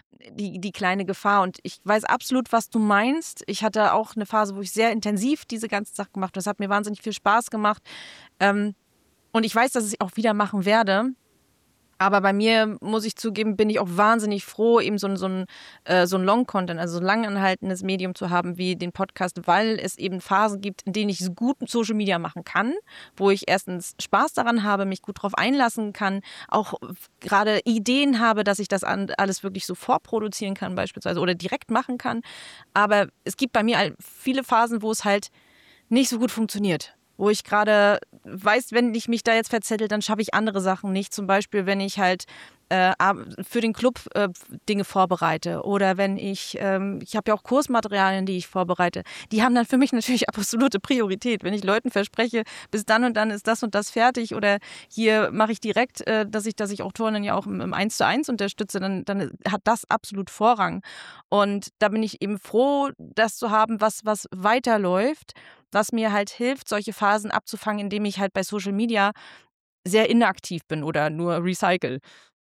die kleine Gefahr. Und ich weiß absolut, was du meinst. Ich hatte auch eine Phase, wo ich sehr intensiv diese ganze Sache gemacht habe. Das hat mir wahnsinnig viel Spaß gemacht. Ähm, und ich weiß, dass ich es auch wieder machen werde. Aber bei mir, muss ich zugeben, bin ich auch wahnsinnig froh, eben so ein Long-Content, also so ein langanhaltendes Medium zu haben wie den Podcast, weil es eben Phasen gibt, in denen ich so gut Social Media machen kann, wo ich erstens Spaß daran habe, mich gut drauf einlassen kann, auch gerade Ideen habe, dass ich das alles wirklich so vorproduzieren kann beispielsweise oder direkt machen kann. Aber es gibt bei mir viele Phasen, wo es halt nicht so gut funktioniert. wo ich gerade weiß, wenn ich mich da jetzt verzettel, dann schaffe ich andere Sachen nicht. Zum Beispiel, wenn ich halt für den Club Dinge vorbereite oder wenn ich habe ja auch Kursmaterialien, die ich vorbereite. Die haben dann für mich natürlich absolute Priorität. Wenn ich Leuten verspreche, bis dann und dann ist das und das fertig oder hier mache ich direkt, dass ich Autorinnen ja auch im 1:1 unterstütze, dann hat das absolut Vorrang. Und da bin ich eben froh, das zu haben, was weiterläuft, was mir halt hilft, solche Phasen abzufangen, indem ich halt bei Social Media sehr inaktiv bin oder nur recycle.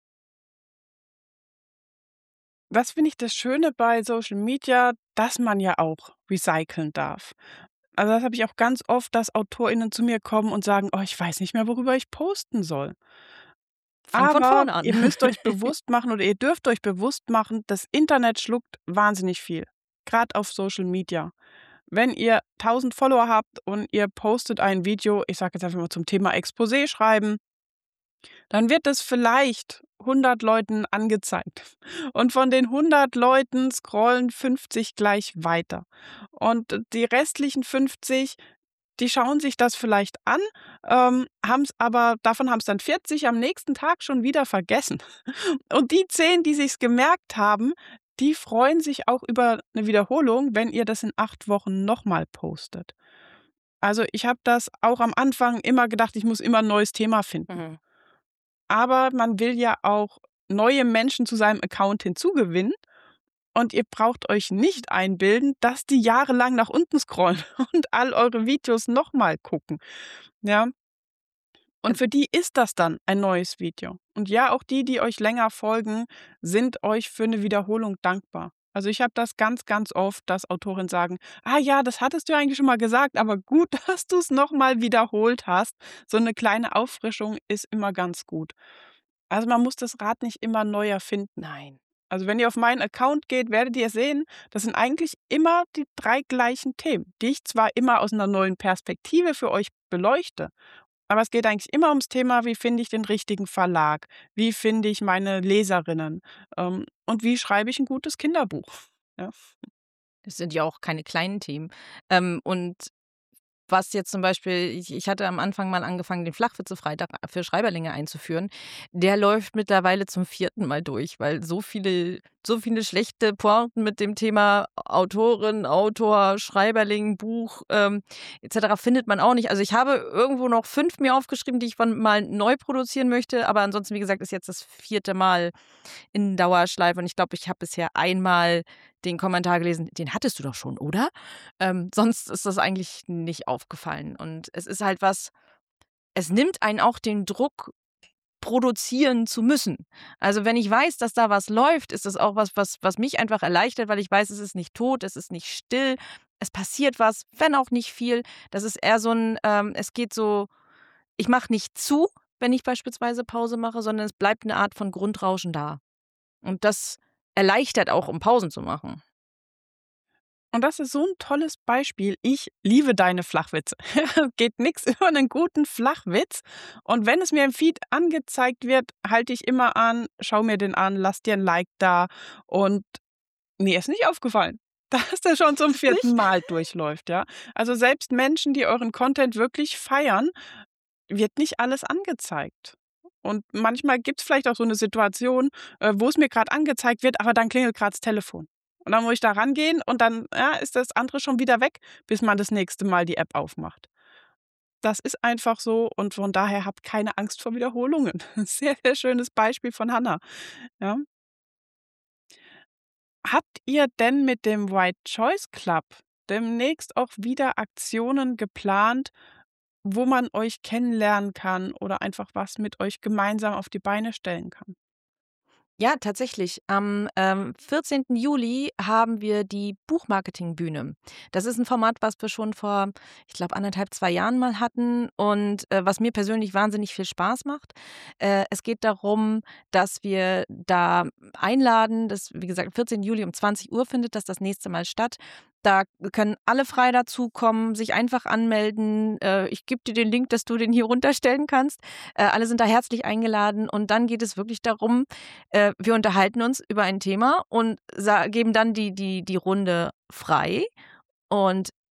Das finde ich das Schöne bei Social Media, dass man ja auch recyceln darf. Also, das habe ich auch ganz oft, dass AutorInnen zu mir kommen und sagen: „Oh, ich weiß nicht mehr, worüber ich posten soll.“ Fang von Aber vorne an. ihr müsst euch bewusst machen oder ihr dürft euch bewusst machen, das Internet schluckt wahnsinnig viel, gerade auf Social Media. Wenn ihr 1.000 Follower habt und ihr postet ein Video, ich sage jetzt einfach mal zum Thema Exposé schreiben, dann wird es vielleicht 100 Leuten angezeigt. Und von den 100 Leuten scrollen 50 gleich weiter. Und die restlichen 50, die schauen sich das vielleicht an, haben's aber davon haben's dann 40 am nächsten Tag schon wieder vergessen. Und die 10, die sich's gemerkt haben, die freuen sich auch über 'ne Wiederholung, wenn ihr das in 8 Wochen noch mal postet. Also, ich habe das auch am Anfang immer gedacht, ich muss immer 'n neues Thema finden. Mhm. Aber man will ja auch neue Menschen zu seinem Account hinzugewinnen und ihr braucht euch nicht einbilden, dass die jahrelang nach unten scrollen und all eure Videos noch mal gucken, ja? Und für die ist das dann ein neues Video. Und ja, auch die, die euch länger folgen, sind euch für 'ne Wiederholung dankbar. Also, ich habe das ganz, ganz oft, dass Autorinnen sagen: „Ah ja, das hattest du ja eigentlich schon mal gesagt, aber gut, dass du's noch mal wiederholt hast.“ So 'ne kleine Auffrischung ist immer ganz gut. Also, man muss das Rad nicht immer neu erfinden. Nein. Also, wenn ihr auf meinen Account geht, werdet ihr sehen, das sind eigentlich immer die 3 gleichen Themen, die ich zwar immer aus 'ner neuen Perspektive für euch beleuchte, aber es geht eigentlich immer ums Thema: Wie finde ich den richtigen Verlag? Wie finde ich meine Leserinnen? Und wie schreibe ich 'n gutes Kinderbuch? Ja. Das sind ja auch keine kleinen Themen. Und was jetzt zum Beispiel, ich hatte am Anfang mal angefangen, den Flachwitze-Freitag für Schreiberlinge einzuführen. Der läuft mittlerweile zum 4. Mal durch, weil so viele schlechte Pointen mit dem Thema Autorin, Autor, Schreiberling, Buch et cetera. Findet man auch nicht. Also ich habe irgendwo noch 5 mir aufgeschrieben, die ich mal neu produzieren möchte, aber ansonsten, wie gesagt, ist jetzt das 4. Mal in Dauerschleife und ich glaube, ich habe bisher einmal den Kommentar gelesen: „Den hattest du doch schon, oder?“ Sonst ist das eigentlich nicht aufgefallen und es ist halt es nimmt einen auch den Druck, produzieren zu müssen. Also, wenn ich weiß, dass da was läuft, ist das auch was mich einfach erleichtert, weil ich weiß, es ist nicht tot, es ist nicht still, es passiert was, wenn auch nicht viel. Das ist eher so 'n, es geht so, ich mache nicht zu, wenn ich beispielsweise Pause mache, sondern es bleibt 'ne Art von Grundrauschen da. Und das erleichtert auch, um Pausen zu machen. Und das ist so 'n tolles Beispiel. Ich liebe deine Flachwitze. Geht nix über 'nen guten Flachwitz. Und wenn es mir im Feed angezeigt wird, halte ich immer an, schaue mir den an, lass dir 'n Like da und mir ist nicht aufgefallen, dass der schon zum 4. Nicht? Mal durchläuft, ja? Also, selbst Menschen, die euren Content wirklich feiern, wird nicht alles angezeigt. Und manchmal gibt's vielleicht auch so 'ne Situation, wo es mir grad angezeigt wird, aber dann klingelt grad das Telefon. Und dann muss ich da rangehen und dann, ja, ist das andere schon wieder weg, bis man das nächste Mal die App aufmacht. Das ist einfach so und von daher habt keine Angst vor Wiederholungen. Sehr, sehr schönes Beispiel von Hannah, ja. Habt ihr denn mit dem White Choice Club demnächst auch wieder Aktionen geplant, wo man euch kennenlernen kann oder einfach was mit euch gemeinsam auf die Beine stellen kann? Ja, tatsächlich. Am 14. Juli haben wir die Buchmarketingbühne. Das ist ein Format, was wir schon vor, ich glaube, 1,5, 2 Jahren mal hatten und was mir persönlich wahnsinnig viel Spaß macht. Es geht darum, dass wir da einladen, das, wie gesagt, 14. Juli um 20 Uhr findet das nächste Mal statt. Da können alle frei dazukommen, sich einfach anmelden. Ich gebe dir den Link, dass du den hier runterstellen kannst. Alle sind da herzlich eingeladen und dann geht es wirklich darum, wir unterhalten uns über ein Thema und geben dann die Runde frei. Und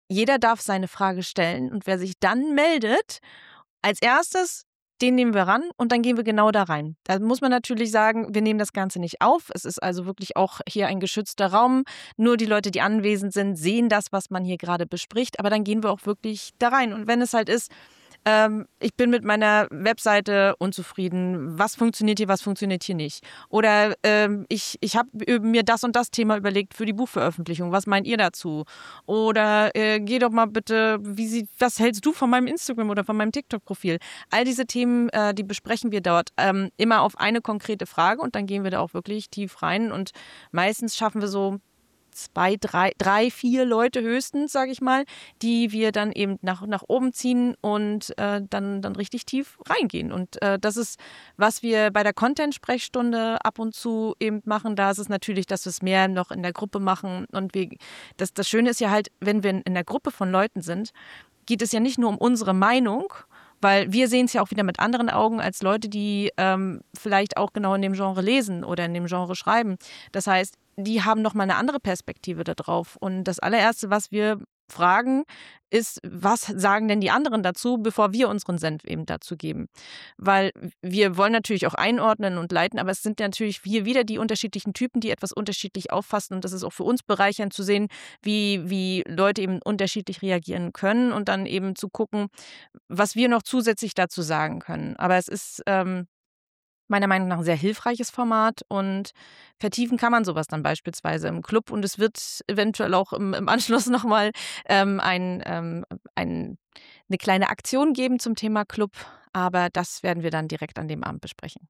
jeder darf seine Frage stellen und wer sich dann meldet, als erstes, den nehmen wir ran und dann gehen wir genau da rein. Da muss man natürlich sagen, wir nehmen das Ganze nicht auf. Es ist also wirklich auch hier ein geschützter Raum. Nur die Leute, die anwesend sind, sehen das, was man hier gerade bespricht. Aber dann gehen wir auch wirklich da rein. Und wenn es halt ist, ich bin mit meiner Webseite unzufrieden, was funktioniert hier nicht? Oder ich habe mir das und das Thema überlegt für die Buchveröffentlichung, was meint ihr dazu? Oder geh doch mal bitte, was hältst du von meinem Instagram oder von meinem TikTok-Profil? All diese Themen, die besprechen wir dort immer auf eine konkrete Frage und dann gehen wir da auch wirklich tief rein und meistens schaffen wir so 2, 3, 4 Leute höchstens, sage ich mal, die wir dann eben nach oben ziehen und dann richtig tief reingehen. Und das ist, was wir bei der Content-Sprechstunde ab und zu eben machen. Da ist es natürlich, dass wir es mehr noch in der Gruppe machen. Und das Schöne ist ja halt, wenn wir in der Gruppe von Leuten sind, geht es ja nicht nur um unsere Meinung, weil wir sehen es ja auch wieder mit anderen Augen als Leute, die vielleicht auch genau in dem Genre lesen oder in dem Genre schreiben. Das heißt, die haben nochmal eine andere Perspektive da drauf. Und das allererste, was wir fragen, ist, was sagen denn die anderen dazu, bevor wir unseren Senf eben dazu geben? Weil wir wollen natürlich auch einordnen und leiten, aber es sind natürlich hier wieder die unterschiedlichen Typen, die etwas unterschiedlich auffassen. Und das ist auch für uns bereichernd zu sehen, wie Leute eben unterschiedlich reagieren können und dann eben zu gucken, was wir noch zusätzlich dazu sagen können. Aber es ist meiner Meinung nach ein sehr hilfreiches Format und vertiefen kann man sowas dann beispielsweise im Club und es wird eventuell auch im Anschluss nochmal eine kleine Aktion geben zum Thema Club, aber das werden wir dann direkt an dem Abend besprechen.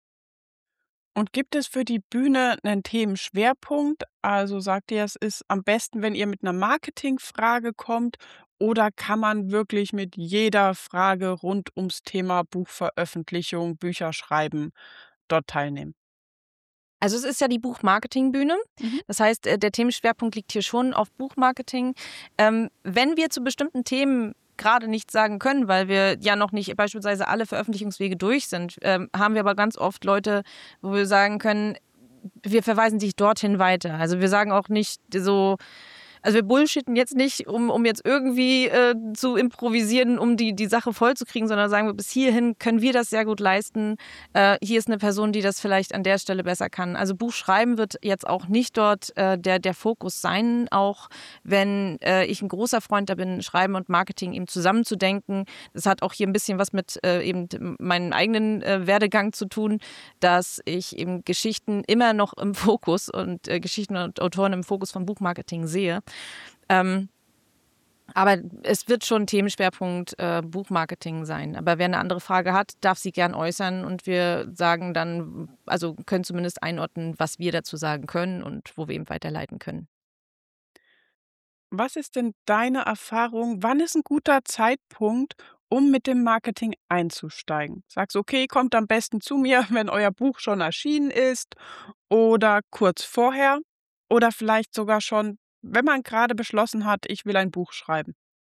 Und gibt es für die Bühne einen Themenschwerpunkt? Also sagt ihr, es ist am besten, wenn ihr mit einer Marketingfrage kommt, oder kann man wirklich mit jeder Frage rund ums Thema Buchveröffentlichung, Bücher schreiben dort teilnehmen? Also es ist ja die Buchmarketingbühne. Mhm. Das heißt, der Themenschwerpunkt liegt hier schon auf Buchmarketing. Wenn wir zu bestimmten Themen gerade nichts sagen können, weil wir ja noch nicht beispielsweise alle Veröffentlichungswege durch sind, haben wir aber ganz oft Leute, wo wir sagen können, wir verweisen dich dorthin weiter. Also wir sagen auch nicht so, also wir bullshitten jetzt nicht, um jetzt irgendwie zu improvisieren, um die Sache vollzukriegen, sondern sagen wir, bis hierhin können wir das sehr gut leisten. Hier ist eine Person, die das vielleicht an der Stelle besser kann. Also Buchschreiben wird jetzt auch nicht dort der Fokus sein, auch wenn ich ein großer Freund da bin, Schreiben und Marketing eben zusammenzudenken. Das hat auch hier ein bisschen was mit eben meinem eigenen Werdegang zu tun, dass ich eben Geschichten immer noch im Fokus und Geschichten und Autoren im Fokus von Buchmarketing sehe. Aber es wird schon Themenschwerpunkt Buchmarketing sein. Aber wer eine andere Frage hat, darf sie gern äußern und wir sagen dann, also können zumindest einordnen, was wir dazu sagen können und wo wir eben weiterleiten können. Was ist denn deine Erfahrung? Wann ist ein guter Zeitpunkt, um mit dem Marketing einzusteigen? Sagst du: „Okay, kommt am besten zu mir, wenn euer Buch schon erschienen ist“, oder kurz vorher oder vielleicht sogar schon, wenn man gerade beschlossen hat: „Ich will ein Buch schreiben“?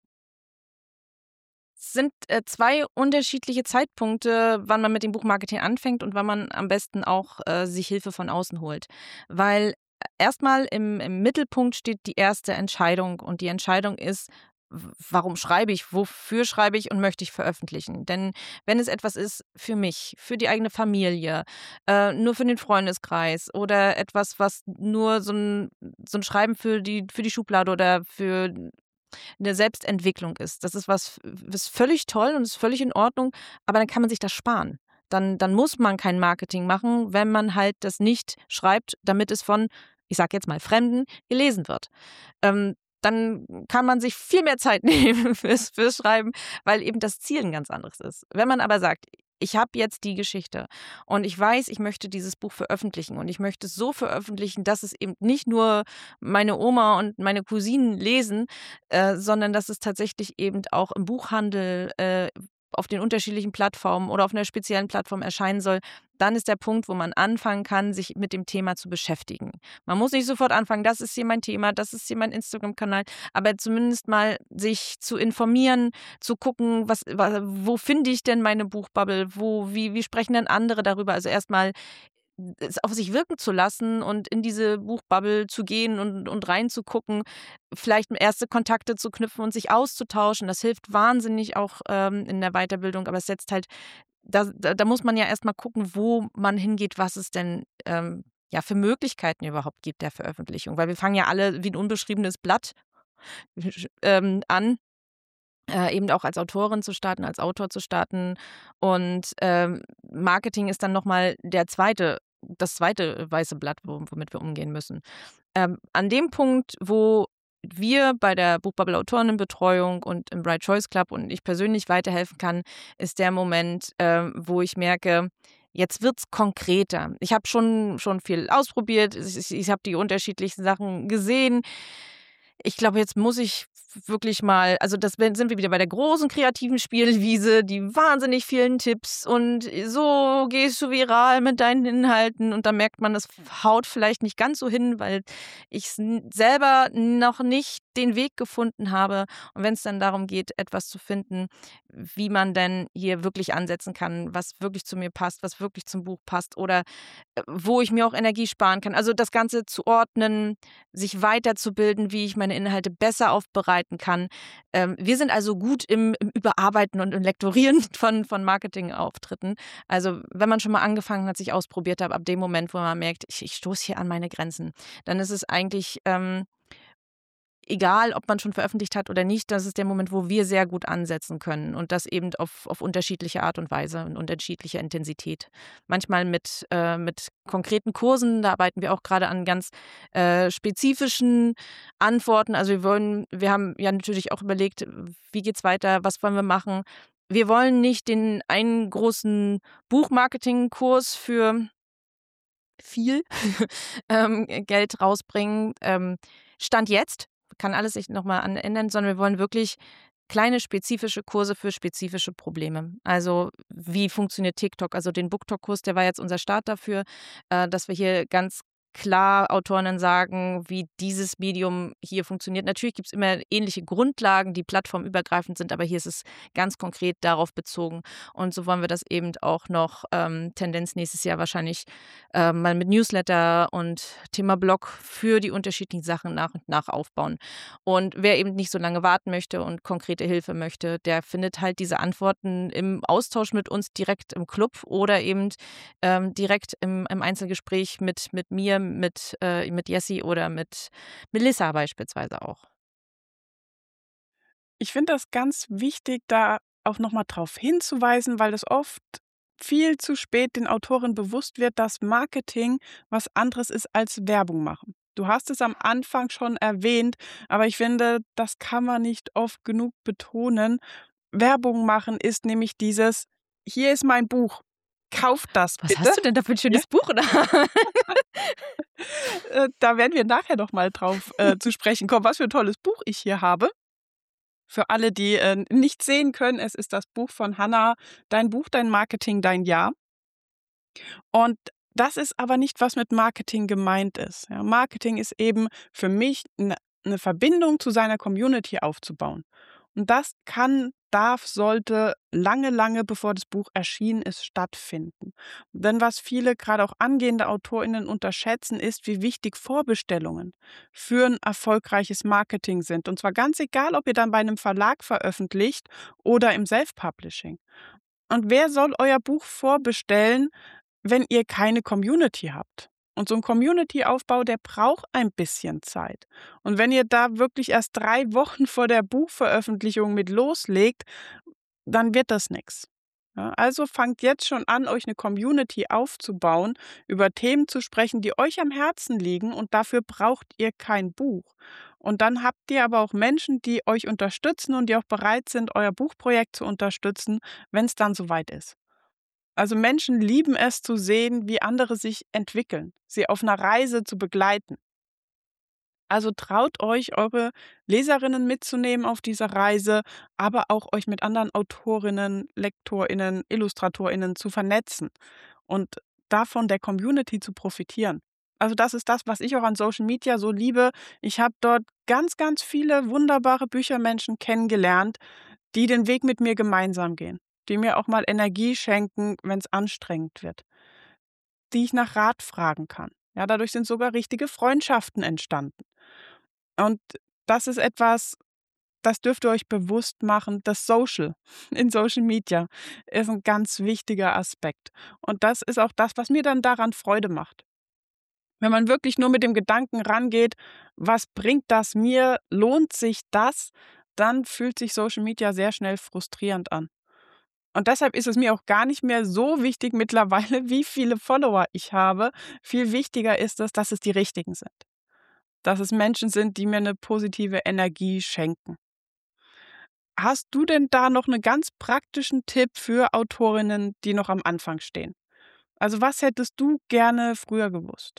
Es sind 2 unterschiedliche Zeitpunkte, wann man mit dem Buchmarketing anfängt und wann man am besten auch sich Hilfe von außen holt. Weil erstmal im Mittelpunkt steht die erste Entscheidung und die Entscheidung ist, warum schreibe ich, wofür schreibe ich und möchte ich veröffentlichen. Denn wenn es etwas ist für mich, für die eigene Familie, nur für den Freundeskreis oder etwas, was nur so ein Schreiben für die Schublade oder für eine Selbstentwicklung ist. Das ist was völlig toll und ist völlig in Ordnung, aber dann kann man sich das sparen. Dann muss man kein Marketing machen, wenn man halt das nicht schreibt, damit es von, ich sage jetzt mal, Fremden gelesen wird. Dann kann man sich viel mehr Zeit nehmen fürs Schreiben, weil eben das Ziel ein ganz anderes ist. Wenn man aber sagt, ich habe jetzt die Geschichte und ich weiß, ich möchte dieses Buch veröffentlichen und ich möchte es so veröffentlichen, dass es eben nicht nur meine Oma und meine Cousinen lesen, sondern dass es tatsächlich eben auch im Buchhandel auf den unterschiedlichen Plattformen oder auf einer speziellen Plattform erscheinen soll, dann ist der Punkt, wo man anfangen kann, sich mit dem Thema zu beschäftigen. Man muss nicht sofort anfangen, das ist hier mein Thema, das ist hier mein Instagram-Kanal, aber zumindest mal sich zu informieren, zu gucken, wo finde ich denn meine Buchbubble, wie sprechen denn andere darüber? Also erstmal es auf sich wirken zu lassen und in diese Buchbubble zu gehen und reinzugucken, vielleicht erste Kontakte zu knüpfen und sich auszutauschen. Das hilft wahnsinnig auch in der Weiterbildung, aber es setzt halt, da muss man ja erstmal gucken, wo man hingeht, was es denn ja für Möglichkeiten überhaupt gibt der Veröffentlichung. Weil wir fangen ja alle wie ein unbeschriebenes Blatt an, eben auch als Autorin zu starten, als Autor zu starten. Und Marketing ist dann nochmal das zweite weiße Blatt, womit wir umgehen müssen. An dem Punkt, wo wir bei der Buchbubble Autorinnenbetreuung und im Bright Choice Club und ich persönlich weiterhelfen kann, ist der Moment, wo ich merke, jetzt wird's konkreter. Ich habe schon viel ausprobiert, ich habe die unterschiedlichsten Sachen gesehen. Ich glaube, jetzt muss ich wirklich mal, also sind wir wieder bei der großen kreativen Spielwiese, die wahnsinnig vielen Tipps und so gehst du viral mit deinen Inhalten und da merkt man, das haut vielleicht nicht ganz so hin, weil ich selber noch nicht den Weg gefunden habe. Und wenn es dann darum geht, etwas zu finden, wie man denn hier wirklich ansetzen kann, was wirklich zu mir passt, was wirklich zum Buch passt oder wo ich mir auch Energie sparen kann. Also das Ganze zu ordnen, sich weiterzubilden, wie ich meine Inhalte besser aufbereiten kann. Wir sind also gut im Überarbeiten und im Lektorieren von Marketingauftritten. Also wenn man schon mal angefangen hat, sich ausprobiert hat, ab dem Moment, wo man merkt, ich stoße hier an meine Grenzen, dann ist es eigentlich egal, ob man schon veröffentlicht hat oder nicht, das ist der Moment, wo wir sehr gut ansetzen können und das eben auf unterschiedliche Art und Weise und unterschiedlicher Intensität. Manchmal mit konkreten Kursen, da arbeiten wir auch gerade an ganz spezifischen Antworten. Also wir haben ja natürlich auch überlegt, wie geht's weiter, was wollen wir machen. Wir wollen nicht den einen großen Buchmarketing-Kurs für viel Geld rausbringen. Stand jetzt, kann alles sich nochmal ändern, sondern wir wollen wirklich kleine spezifische Kurse für spezifische Probleme. Also wie funktioniert TikTok? Also den BookTok-Kurs, der war jetzt unser Start dafür, dass wir hier ganz klar Autorinnen sagen, wie dieses Medium hier funktioniert. Natürlich gibt es immer ähnliche Grundlagen, die plattformübergreifend sind, aber hier ist es ganz konkret darauf bezogen. Und so wollen wir das eben auch noch Tendenz nächstes Jahr wahrscheinlich mal mit Newsletter und Thema Blog für die unterschiedlichen Sachen nach und nach aufbauen. Und wer eben nicht so lange warten möchte und konkrete Hilfe möchte, der findet halt diese Antworten im Austausch mit uns direkt im Club oder eben direkt im Einzelgespräch mit mir, mit Jessie oder mit Melissa beispielsweise auch. Ich finde das ganz wichtig, da auch noch mal drauf hinzuweisen, weil es oft viel zu spät den Autorinnen bewusst wird, dass Marketing was anderes ist als Werbung machen. Du hast es am Anfang schon erwähnt, aber ich finde, das kann man nicht oft genug betonen. Werbung machen ist nämlich dieses: „Hier ist mein Buch, kauft das Was bitte." hast du denn da für ein Ja, schönes Buch da? da werden wir nachher noch mal drauf zu sprechen kommen, was für ein tolles Buch ich hier habe. Für alle, die nicht sehen können, es ist das Buch von Hannah, „Dein Buch, dein Marketing, dein Jahr." Und das ist aber nicht, was mit Marketing gemeint ist. Ja, Marketing ist eben für mich eine Verbindung zu seiner Community aufzubauen. Und das kann, darf, sollte lange, lange bevor das Buch erschienen ist, stattfinden. Denn was viele, gerade auch angehende AutorInnen unterschätzen, ist, wie wichtig Vorbestellungen für ein erfolgreiches Marketing sind. Und zwar ganz egal, ob ihr dann bei einem Verlag veröffentlicht oder im Self-Publishing. Und wer soll euer Buch vorbestellen, wenn ihr keine Community habt? Und so ein Community-Aufbau, der braucht ein bisschen Zeit. Und wenn ihr da wirklich erst 3 Wochen vor der Buchveröffentlichung mit loslegt, dann wird das nix. Ja, also fangt jetzt schon an, euch eine Community aufzubauen, über Themen zu sprechen, die euch am Herzen liegen, und dafür braucht ihr kein Buch. Und dann habt ihr aber auch Menschen, die euch unterstützen und die auch bereit sind, euer Buchprojekt zu unterstützen, wenn es dann soweit ist. Also Menschen lieben es zu sehen, wie andere sich entwickeln, sie auf einer Reise zu begleiten. Also traut euch, eure Leserinnen mitzunehmen auf dieser Reise, aber auch euch mit anderen Autorinnen, Lektorinnen, Illustratorinnen zu vernetzen und davon der Community zu profitieren. Also das ist das, was ich auch an Social Media so liebe. Ich habe dort ganz, ganz viele wunderbare Büchermenschen kennengelernt, die den Weg mit mir gemeinsam gehen, die mir auch mal Energie schenken, wenn es anstrengend wird. die ich nach Rat fragen kann. Ja, dadurch sind sogar richtige Freundschaften entstanden. Und das ist etwas, das dürft ihr euch bewusst machen. Das Social in Social Media ist ein ganz wichtiger Aspekt. Und das ist auch das, was mir dann daran Freude macht. Wenn man wirklich nur mit dem Gedanken rangeht: „Was bringt das mir? Lohnt sich das?", dann fühlt sich Social Media sehr schnell frustrierend an. Und deshalb ist es mir auch gar nicht mehr so wichtig mittlerweile, wie viele Follower ich habe. Viel wichtiger ist es, dass es die richtigen sind. Dass es Menschen sind, die mir eine positive Energie schenken. Hast du denn da noch einen ganz praktischen Tipp für Autorinnen, die noch am Anfang stehen? Also, was hättest du gerne früher gewusst?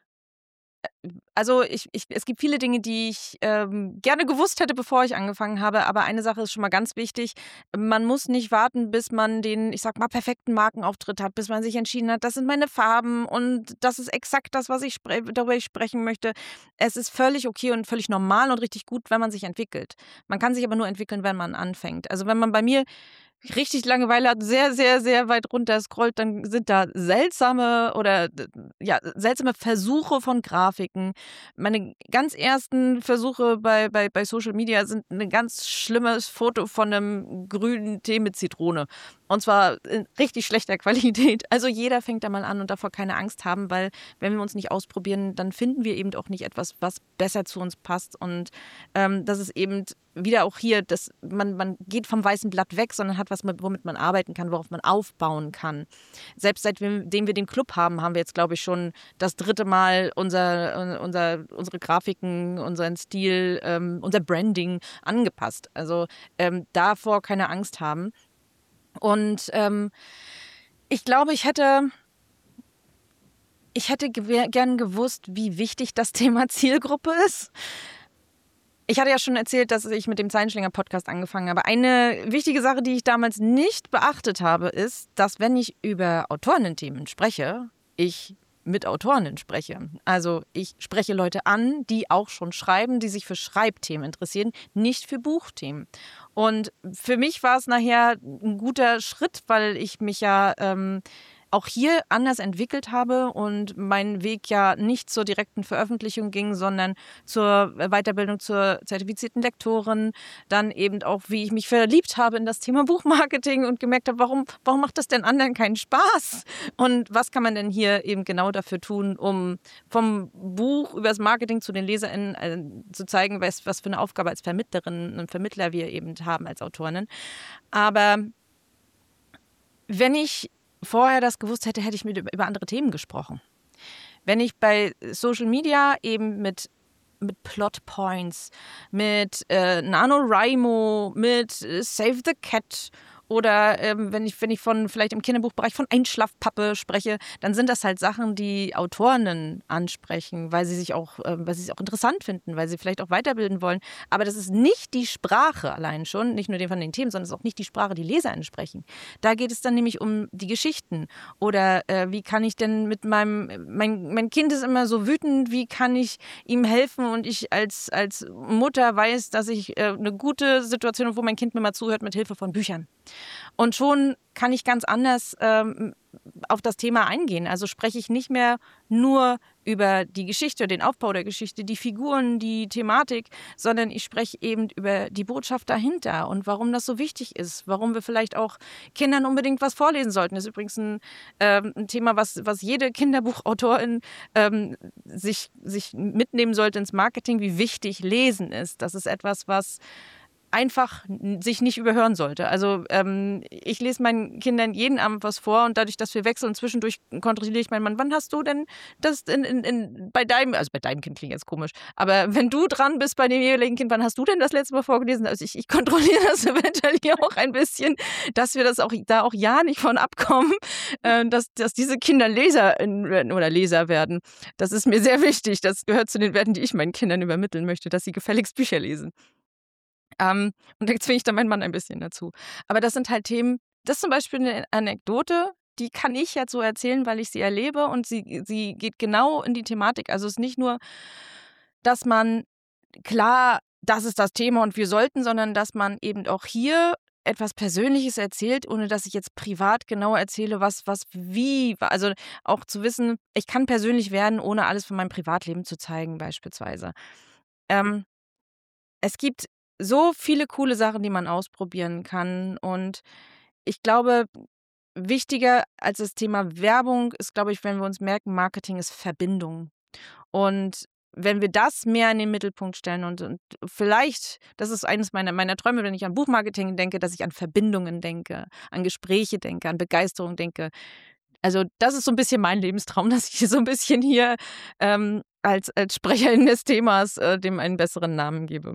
Also, es gibt viele Dinge, die ich, gerne gewusst hätte, bevor ich angefangen habe, aber eine Sache ist schon mal ganz wichtig. Man muss nicht warten, bis man den, ich sage mal, perfekten Markenauftritt hat, bis man sich entschieden hat: „Das sind meine Farben und das ist exakt das, was darüber ich sprechen möchte." Es ist völlig okay und völlig normal und richtig gut, wenn man sich entwickelt. Man kann sich aber nur entwickeln, wenn man anfängt. Also, wenn man bei mir richtig Langeweile hat, sehr, sehr, sehr weit runter scrollt, dann sind da seltsame oder ja, seltsame Versuche von Grafiken. Meine ganz ersten Versuche bei Social Media sind ein ganz schlimmes Foto von einem grünen Tee mit Zitrone. Und zwar in richtig schlechter Qualität. Also jeder fängt da mal an und davor keine Angst haben, weil wenn wir uns nicht ausprobieren, dann finden wir eben auch nicht etwas, was besser zu uns passt. Und das ist eben wieder auch hier, dass man geht vom weißen Blatt weg, sondern hat was, womit man arbeiten kann, worauf man aufbauen kann. Selbst seitdem wir den Club haben, haben wir jetzt, glaube ich, schon das 3. Mal unsere Grafiken, unseren Stil, unser Branding angepasst. Also davor keine Angst haben. Und ich glaube, ich hätte gern gewusst, wie wichtig das Thema Zielgruppe ist. Ich hatte ja schon erzählt, dass ich mit dem Zeilenschlinger-Podcast angefangen habe. Eine wichtige Sache, die ich damals nicht beachtet habe, ist, dass wenn ich über Autorinnen-Themen spreche, ich mit Autorinnen spreche. Also ich spreche Leute an, die auch schon schreiben, die sich für Schreibthemen interessieren, nicht für Buchthemen. Und für mich war es nachher ein guter Schritt, weil ich mich ja auch hier anders entwickelt habe und mein Weg ja nicht zur direkten Veröffentlichung ging, sondern zur Weiterbildung zur zertifizierten Lektorin, dann eben auch, wie ich mich verliebt habe in das Thema Buchmarketing und gemerkt habe, warum macht das denn anderen keinen Spaß? Und was kann man denn hier eben genau dafür tun, um vom Buch über das Marketing zu den LeserInnen zu zeigen, was für eine Aufgabe als Vermittlerin und Vermittler wir eben haben als Autorinnen. Aber wenn ich vorher das gewusst hätte, hätte ich über andere Themen gesprochen. Wenn ich bei Social Media eben mit Plotpoints, mit NaNoWriMo, mit Save the Cat oder wenn ich von vielleicht im Kinderbuchbereich von Einschlafpappe spreche, dann sind das halt Sachen, die Autorinnen ansprechen, weil sie es auch interessant finden, weil sie vielleicht auch weiterbilden wollen. Aber das ist nicht die Sprache allein schon, nicht nur von den Themen, sondern es ist auch nicht die Sprache, die Leser ansprechen. Da geht es dann nämlich um die Geschichten. Oder wie kann ich denn mit mein Kind ist immer so wütend, wie kann ich ihm helfen? Und ich als Mutter weiß, dass ich eine gute Situation habe, wo mein Kind mir mal zuhört mit Hilfe von Büchern. Und schon kann ich ganz anders auf das Thema eingehen. Also spreche ich nicht mehr nur über die Geschichte, den Aufbau der Geschichte, die Figuren, die Thematik, sondern ich spreche eben über die Botschaft dahinter und warum das so wichtig ist, warum wir vielleicht auch Kindern unbedingt was vorlesen sollten. Das ist übrigens ein Thema, was jede Kinderbuchautorin sich mitnehmen sollte ins Marketing, wie wichtig Lesen ist. Das ist etwas, was einfach sich nicht überhören sollte. Also ich lese meinen Kindern jeden Abend was vor und dadurch, dass wir wechseln, zwischendurch kontrolliere ich meinen Mann, wann hast du denn das bei deinem Kind klingt jetzt komisch, aber wenn du dran bist bei dem jeweiligen Kind, wann hast du denn das letzte Mal vorgelesen? Also ich kontrolliere das eventuell hier auch ein bisschen, dass wir das auch da auch ja nicht von abkommen, dass diese Kinder Leser werden. Das ist mir sehr wichtig. Das gehört zu den Werten, die ich meinen Kindern übermitteln möchte, dass sie gefälligst Bücher lesen. Und da zwinge ich dann meinen Mann ein bisschen dazu. Aber das sind halt Themen, das ist zum Beispiel eine Anekdote, die kann ich jetzt so erzählen, weil ich sie erlebe und sie geht genau in die Thematik. Also es ist nicht nur, dass man klar, das ist das Thema und wir sollten, sondern dass man eben auch hier etwas Persönliches erzählt, ohne dass ich jetzt privat genau erzähle, was wie war. Also, auch zu wissen, ich kann persönlich werden, ohne alles von meinem Privatleben zu zeigen beispielsweise. Ähm, Es gibt so viele coole Sachen, die man ausprobieren kann und ich glaube, wichtiger als das Thema Werbung ist, glaube ich, wenn wir uns merken, Marketing ist Verbindung. Und wenn wir das mehr in den Mittelpunkt stellen und vielleicht, das ist eines meiner Träume, wenn ich an Buchmarketing denke, dass ich an Verbindungen denke, an Gespräche denke, an Begeisterung denke. Also, das ist so ein bisschen mein Lebenstraum, dass ich so ein bisschen hier, als Sprecherin des Themas, dem einen besseren Namen gebe.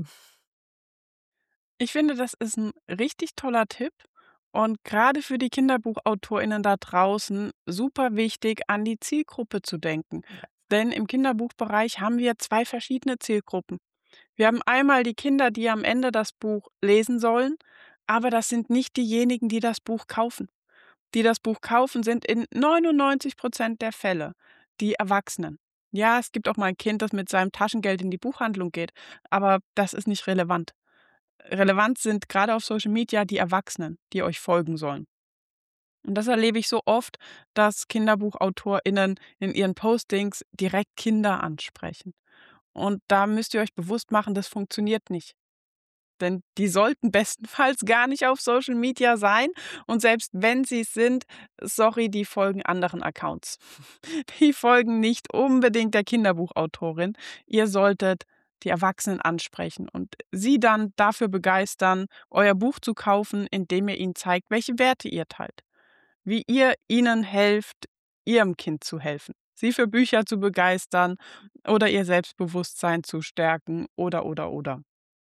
Ich finde, das ist ein richtig toller Tipp und gerade für die KinderbuchautorInnen da draußen super wichtig, an die Zielgruppe zu denken. Denn im Kinderbuchbereich haben wir 2 verschiedene Zielgruppen. Wir haben einmal die Kinder, die am Ende das Buch lesen sollen, aber das sind nicht diejenigen, die das Buch kaufen. Die das Buch kaufen, sind in 99% der Fälle die Erwachsenen. Ja, es gibt auch mal ein Kind, das mit seinem Taschengeld in die Buchhandlung geht, aber das ist nicht relevant. Relevant sind gerade auf Social Media die Erwachsenen, die euch folgen sollen. Und das erlebe ich so oft, dass KinderbuchautorInnen in ihren Postings direkt Kinder ansprechen. Und da müsst ihr euch bewusst machen, das funktioniert nicht. Denn die sollten bestenfalls gar nicht auf Social Media sein. Und selbst wenn sie es sind, sorry, die folgen anderen Accounts. Die folgen nicht unbedingt der Kinderbuchautorin. Ihr solltet die Erwachsenen ansprechen und sie dann dafür begeistern, euer Buch zu kaufen, indem ihr ihnen zeigt, welche Werte ihr teilt. Wie ihr ihnen helft, ihrem Kind zu helfen. Sie für Bücher zu begeistern oder ihr Selbstbewusstsein zu stärken oder.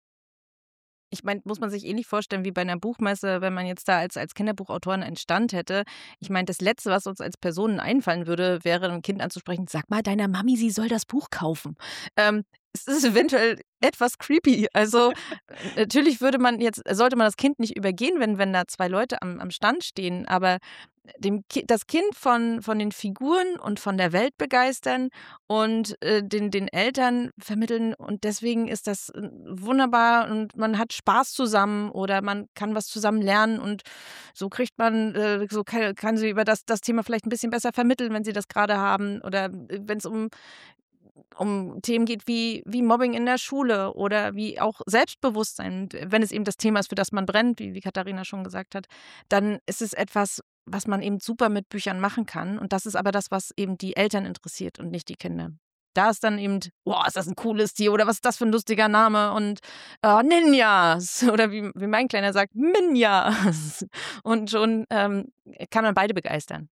Ich meine, muss man sich ähnlich vorstellen wie bei einer Buchmesse, wenn man jetzt da als Kinderbuchautorin einen Stand hätte. Ich meine, das Letzte, was uns als Personen einfallen würde, wäre, ein Kind anzusprechen: „Sag mal deiner Mami, sie soll das Buch kaufen." Es ist eventuell etwas creepy. Also, natürlich sollte man das Kind nicht übergehen, wenn da 2 Leute am Stand stehen, aber das Kind von den Figuren und von der Welt begeistern und, den Eltern vermitteln und deswegen ist das, wunderbar und man hat Spaß zusammen oder man kann was zusammen lernen und so kriegt man so kann sie über das Thema vielleicht ein bisschen besser vermitteln, wenn sie das gerade haben oder, wenn es um Themen geht wie Mobbing in der Schule oder wie auch Selbstbewusstsein. Und wenn es eben das Thema ist, für das man brennt, wie Katharina schon gesagt hat, dann ist es etwas, was man eben super mit Büchern machen kann. Und das ist aber das, was eben die Eltern interessiert und nicht die Kinder. Da ist dann eben, boah, ist das ein cooles Tier oder was ist das für ein lustiger Name und Ninjas oder wie mein Kleiner sagt, Minjas. Und schon kann man beide begeistern.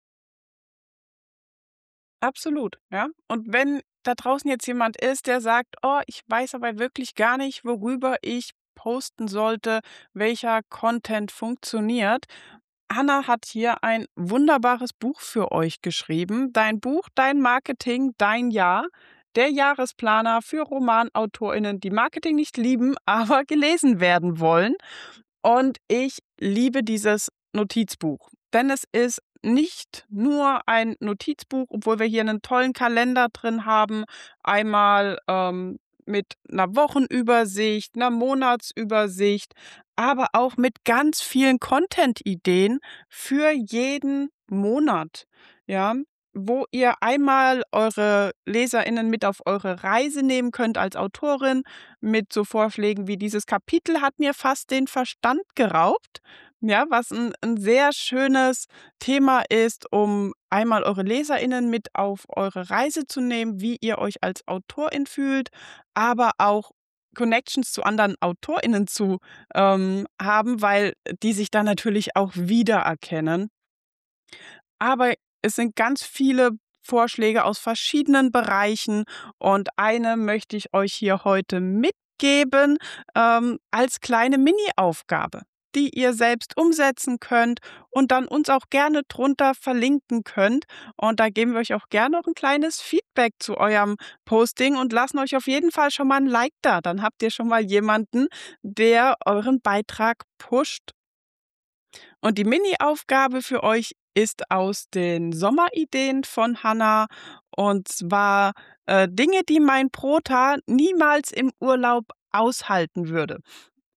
Absolut, ja. Und wenn da draußen jetzt jemand ist, der sagt: „Oh, ich weiß aber wirklich gar nicht, worüber ich posten sollte, welcher Content funktioniert." Hanna hat hier ein wunderbares Buch für euch geschrieben. Dein Buch, dein Marketing, dein Jahr. Der Jahresplaner für Romanautorinnen, die Marketing nicht lieben, aber gelesen werden wollen. Und ich liebe dieses Notizbuch, denn es ist nicht nur ein Notizbuch, obwohl wir hier einen tollen Kalender drin haben, einmal mit einer Wochenübersicht, einer Monatsübersicht, aber auch mit ganz vielen Content-Ideen für jeden Monat, ja, wo ihr einmal eure LeserInnen mit auf eure Reise nehmen könnt als Autorin, mit so Vorschlägen wie: „Dieses Kapitel hat mir fast den Verstand geraubt." Ja, was ein sehr schönes Thema ist, um einmal eure LeserInnen mit auf eure Reise zu nehmen, wie ihr euch als Autorin fühlt, aber auch Connections zu anderen AutorInnen zu, haben, weil die sich da natürlich auch wiedererkennen. Aber es sind ganz viele Vorschläge aus verschiedenen Bereichen und eine möchte ich euch hier heute mitgeben, als kleine Mini-Aufgabe, die ihr selbst umsetzen könnt und dann uns auch gerne drunter verlinken könnt. Und da geben wir euch auch gerne noch ein kleines Feedback zu eurem Posting und lassen euch auf jeden Fall schon mal ein Like da. Dann habt ihr schon mal jemanden, der euren Beitrag pusht. Und die Mini-Aufgabe für euch ist aus den Sommerideen von Hanna und zwar Dinge, die mein Prota niemals im Urlaub aushalten würde.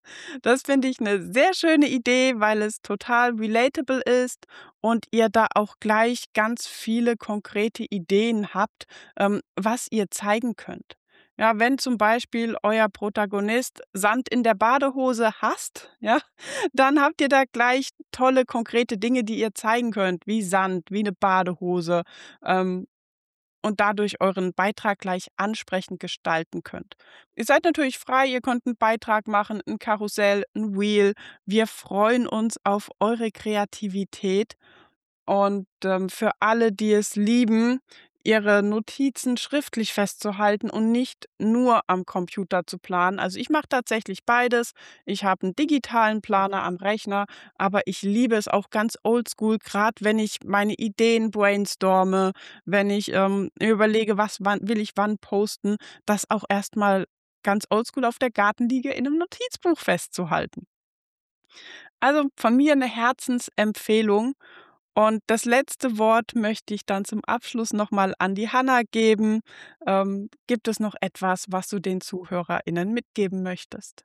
Das finde ich eine sehr schöne Idee, weil es total relatable ist und ihr da auch gleich ganz viele konkrete Ideen habt, was ihr zeigen könnt. Ja, wenn zum Beispiel euer Protagonist Sand in der Badehose hasst, ja, dann habt ihr da gleich tolle konkrete Dinge, die ihr zeigen könnt, wie Sand, wie eine Badehose, ähm, und dadurch euren Beitrag gleich ansprechend gestalten könnt. Ihr seid natürlich frei, ihr könnt einen Beitrag machen, ein Karussell, ein Wheel. Wir freuen uns auf eure Kreativität und, für alle, die es lieben, ihre Notizen schriftlich festzuhalten und nicht nur am Computer zu planen. Also, ich mache tatsächlich beides. Ich habe einen digitalen Planer am Rechner, aber ich liebe es auch ganz oldschool, gerade wenn ich meine Ideen brainstorme, wenn ich, überlege, was wann will ich wann posten, das auch erstmal ganz oldschool auf der Gartenliege in einem Notizbuch festzuhalten. Also, von mir eine Herzensempfehlung. Und das letzte Wort möchte ich dann zum Abschluss noch mal an die Hanna geben. Gibt es noch etwas, was du den ZuhörerInnen mitgeben möchtest?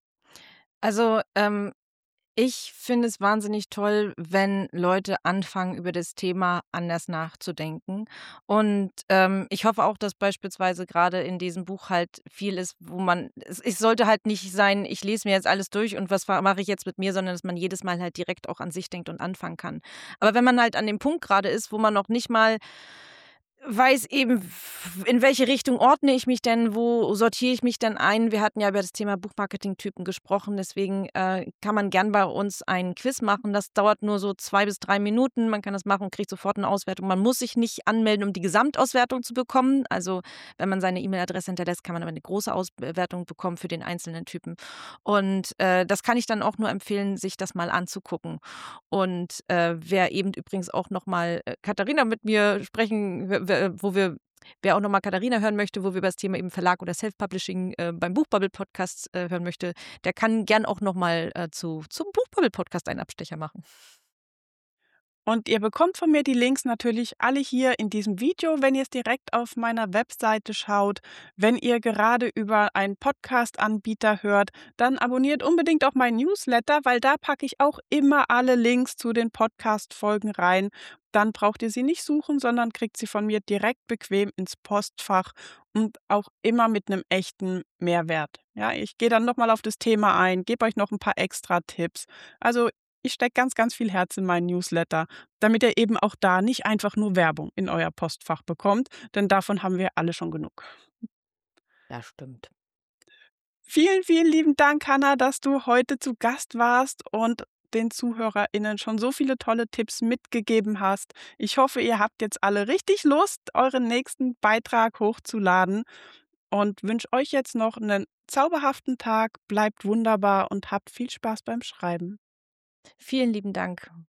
Also, ich finde es wahnsinnig toll, wenn Leute anfangen, über das Thema anders nachzudenken. Und, ich hoffe auch, dass beispielsweise gerade in diesem Buch halt viel ist, wo man es sollte halt nicht sein: „Ich lese mir jetzt alles durch und was mache ich jetzt mit mir“, sondern dass man jedes Mal halt direkt auch an sich denkt und anfangen kann. Aber wenn man halt an dem Punkt gerade ist, wo man noch nicht mal weiß eben, in welche Richtung ordne ich mich denn, wo sortiere ich mich denn ein? Wir hatten ja über das Thema Buchmarketing-Typen gesprochen, deswegen, kann man gern bei uns ein Quiz machen. Das dauert nur so 2 bis 3 Minuten. Man kann das machen und kriegt sofort eine Auswertung. Man muss sich nicht anmelden, um die Gesamtauswertung zu bekommen. Also, wenn man seine E-Mail-Adresse hinterlässt, kann man aber eine große Auswertung bekommen für den einzelnen Typen. Und, das kann ich dann auch nur empfehlen, sich das mal anzugucken. Und, wer eben übrigens auch noch mal, Katharina mit mir sprechen wo wir wer auch noch mal Katharina hören möchte, wo wir über das Thema eben Verlag oder Self-Publishing, beim Buchbubble-Podcast, hören möchte, der kann gern auch noch mal, zum Buchbubble-Podcast einen Abstecher machen. Und ihr bekommt von mir die Links natürlich alle hier in diesem Video, wenn ihr es direkt auf meiner Webseite schaut. Wenn ihr gerade über einen Podcast-Anbieter hört, dann abonniert unbedingt auch meinen Newsletter, weil da packe ich auch immer alle Links zu den Podcast-Folgen rein. Dann braucht ihr sie nicht suchen, sondern kriegt sie von mir direkt bequem ins Postfach und auch immer mit einem echten Mehrwert. Ja, ich gehe dann nochmal auf das Thema ein, gebe euch noch ein paar extra Tipps. Also ich stecke ganz, ganz viel Herz in meinen Newsletter, damit ihr eben auch da nicht einfach nur Werbung in euer Postfach bekommt, denn davon haben wir alle schon genug. Das stimmt. Vielen, vielen lieben Dank, Hanna, dass du heute zu Gast warst und den ZuhörerInnen schon so viele tolle Tipps mitgegeben hast. Ich hoffe, ihr habt jetzt alle richtig Lust, euren nächsten Beitrag hochzuladen und wünsche euch jetzt noch einen zauberhaften Tag. Bleibt wunderbar und habt viel Spaß beim Schreiben. Vielen lieben Dank.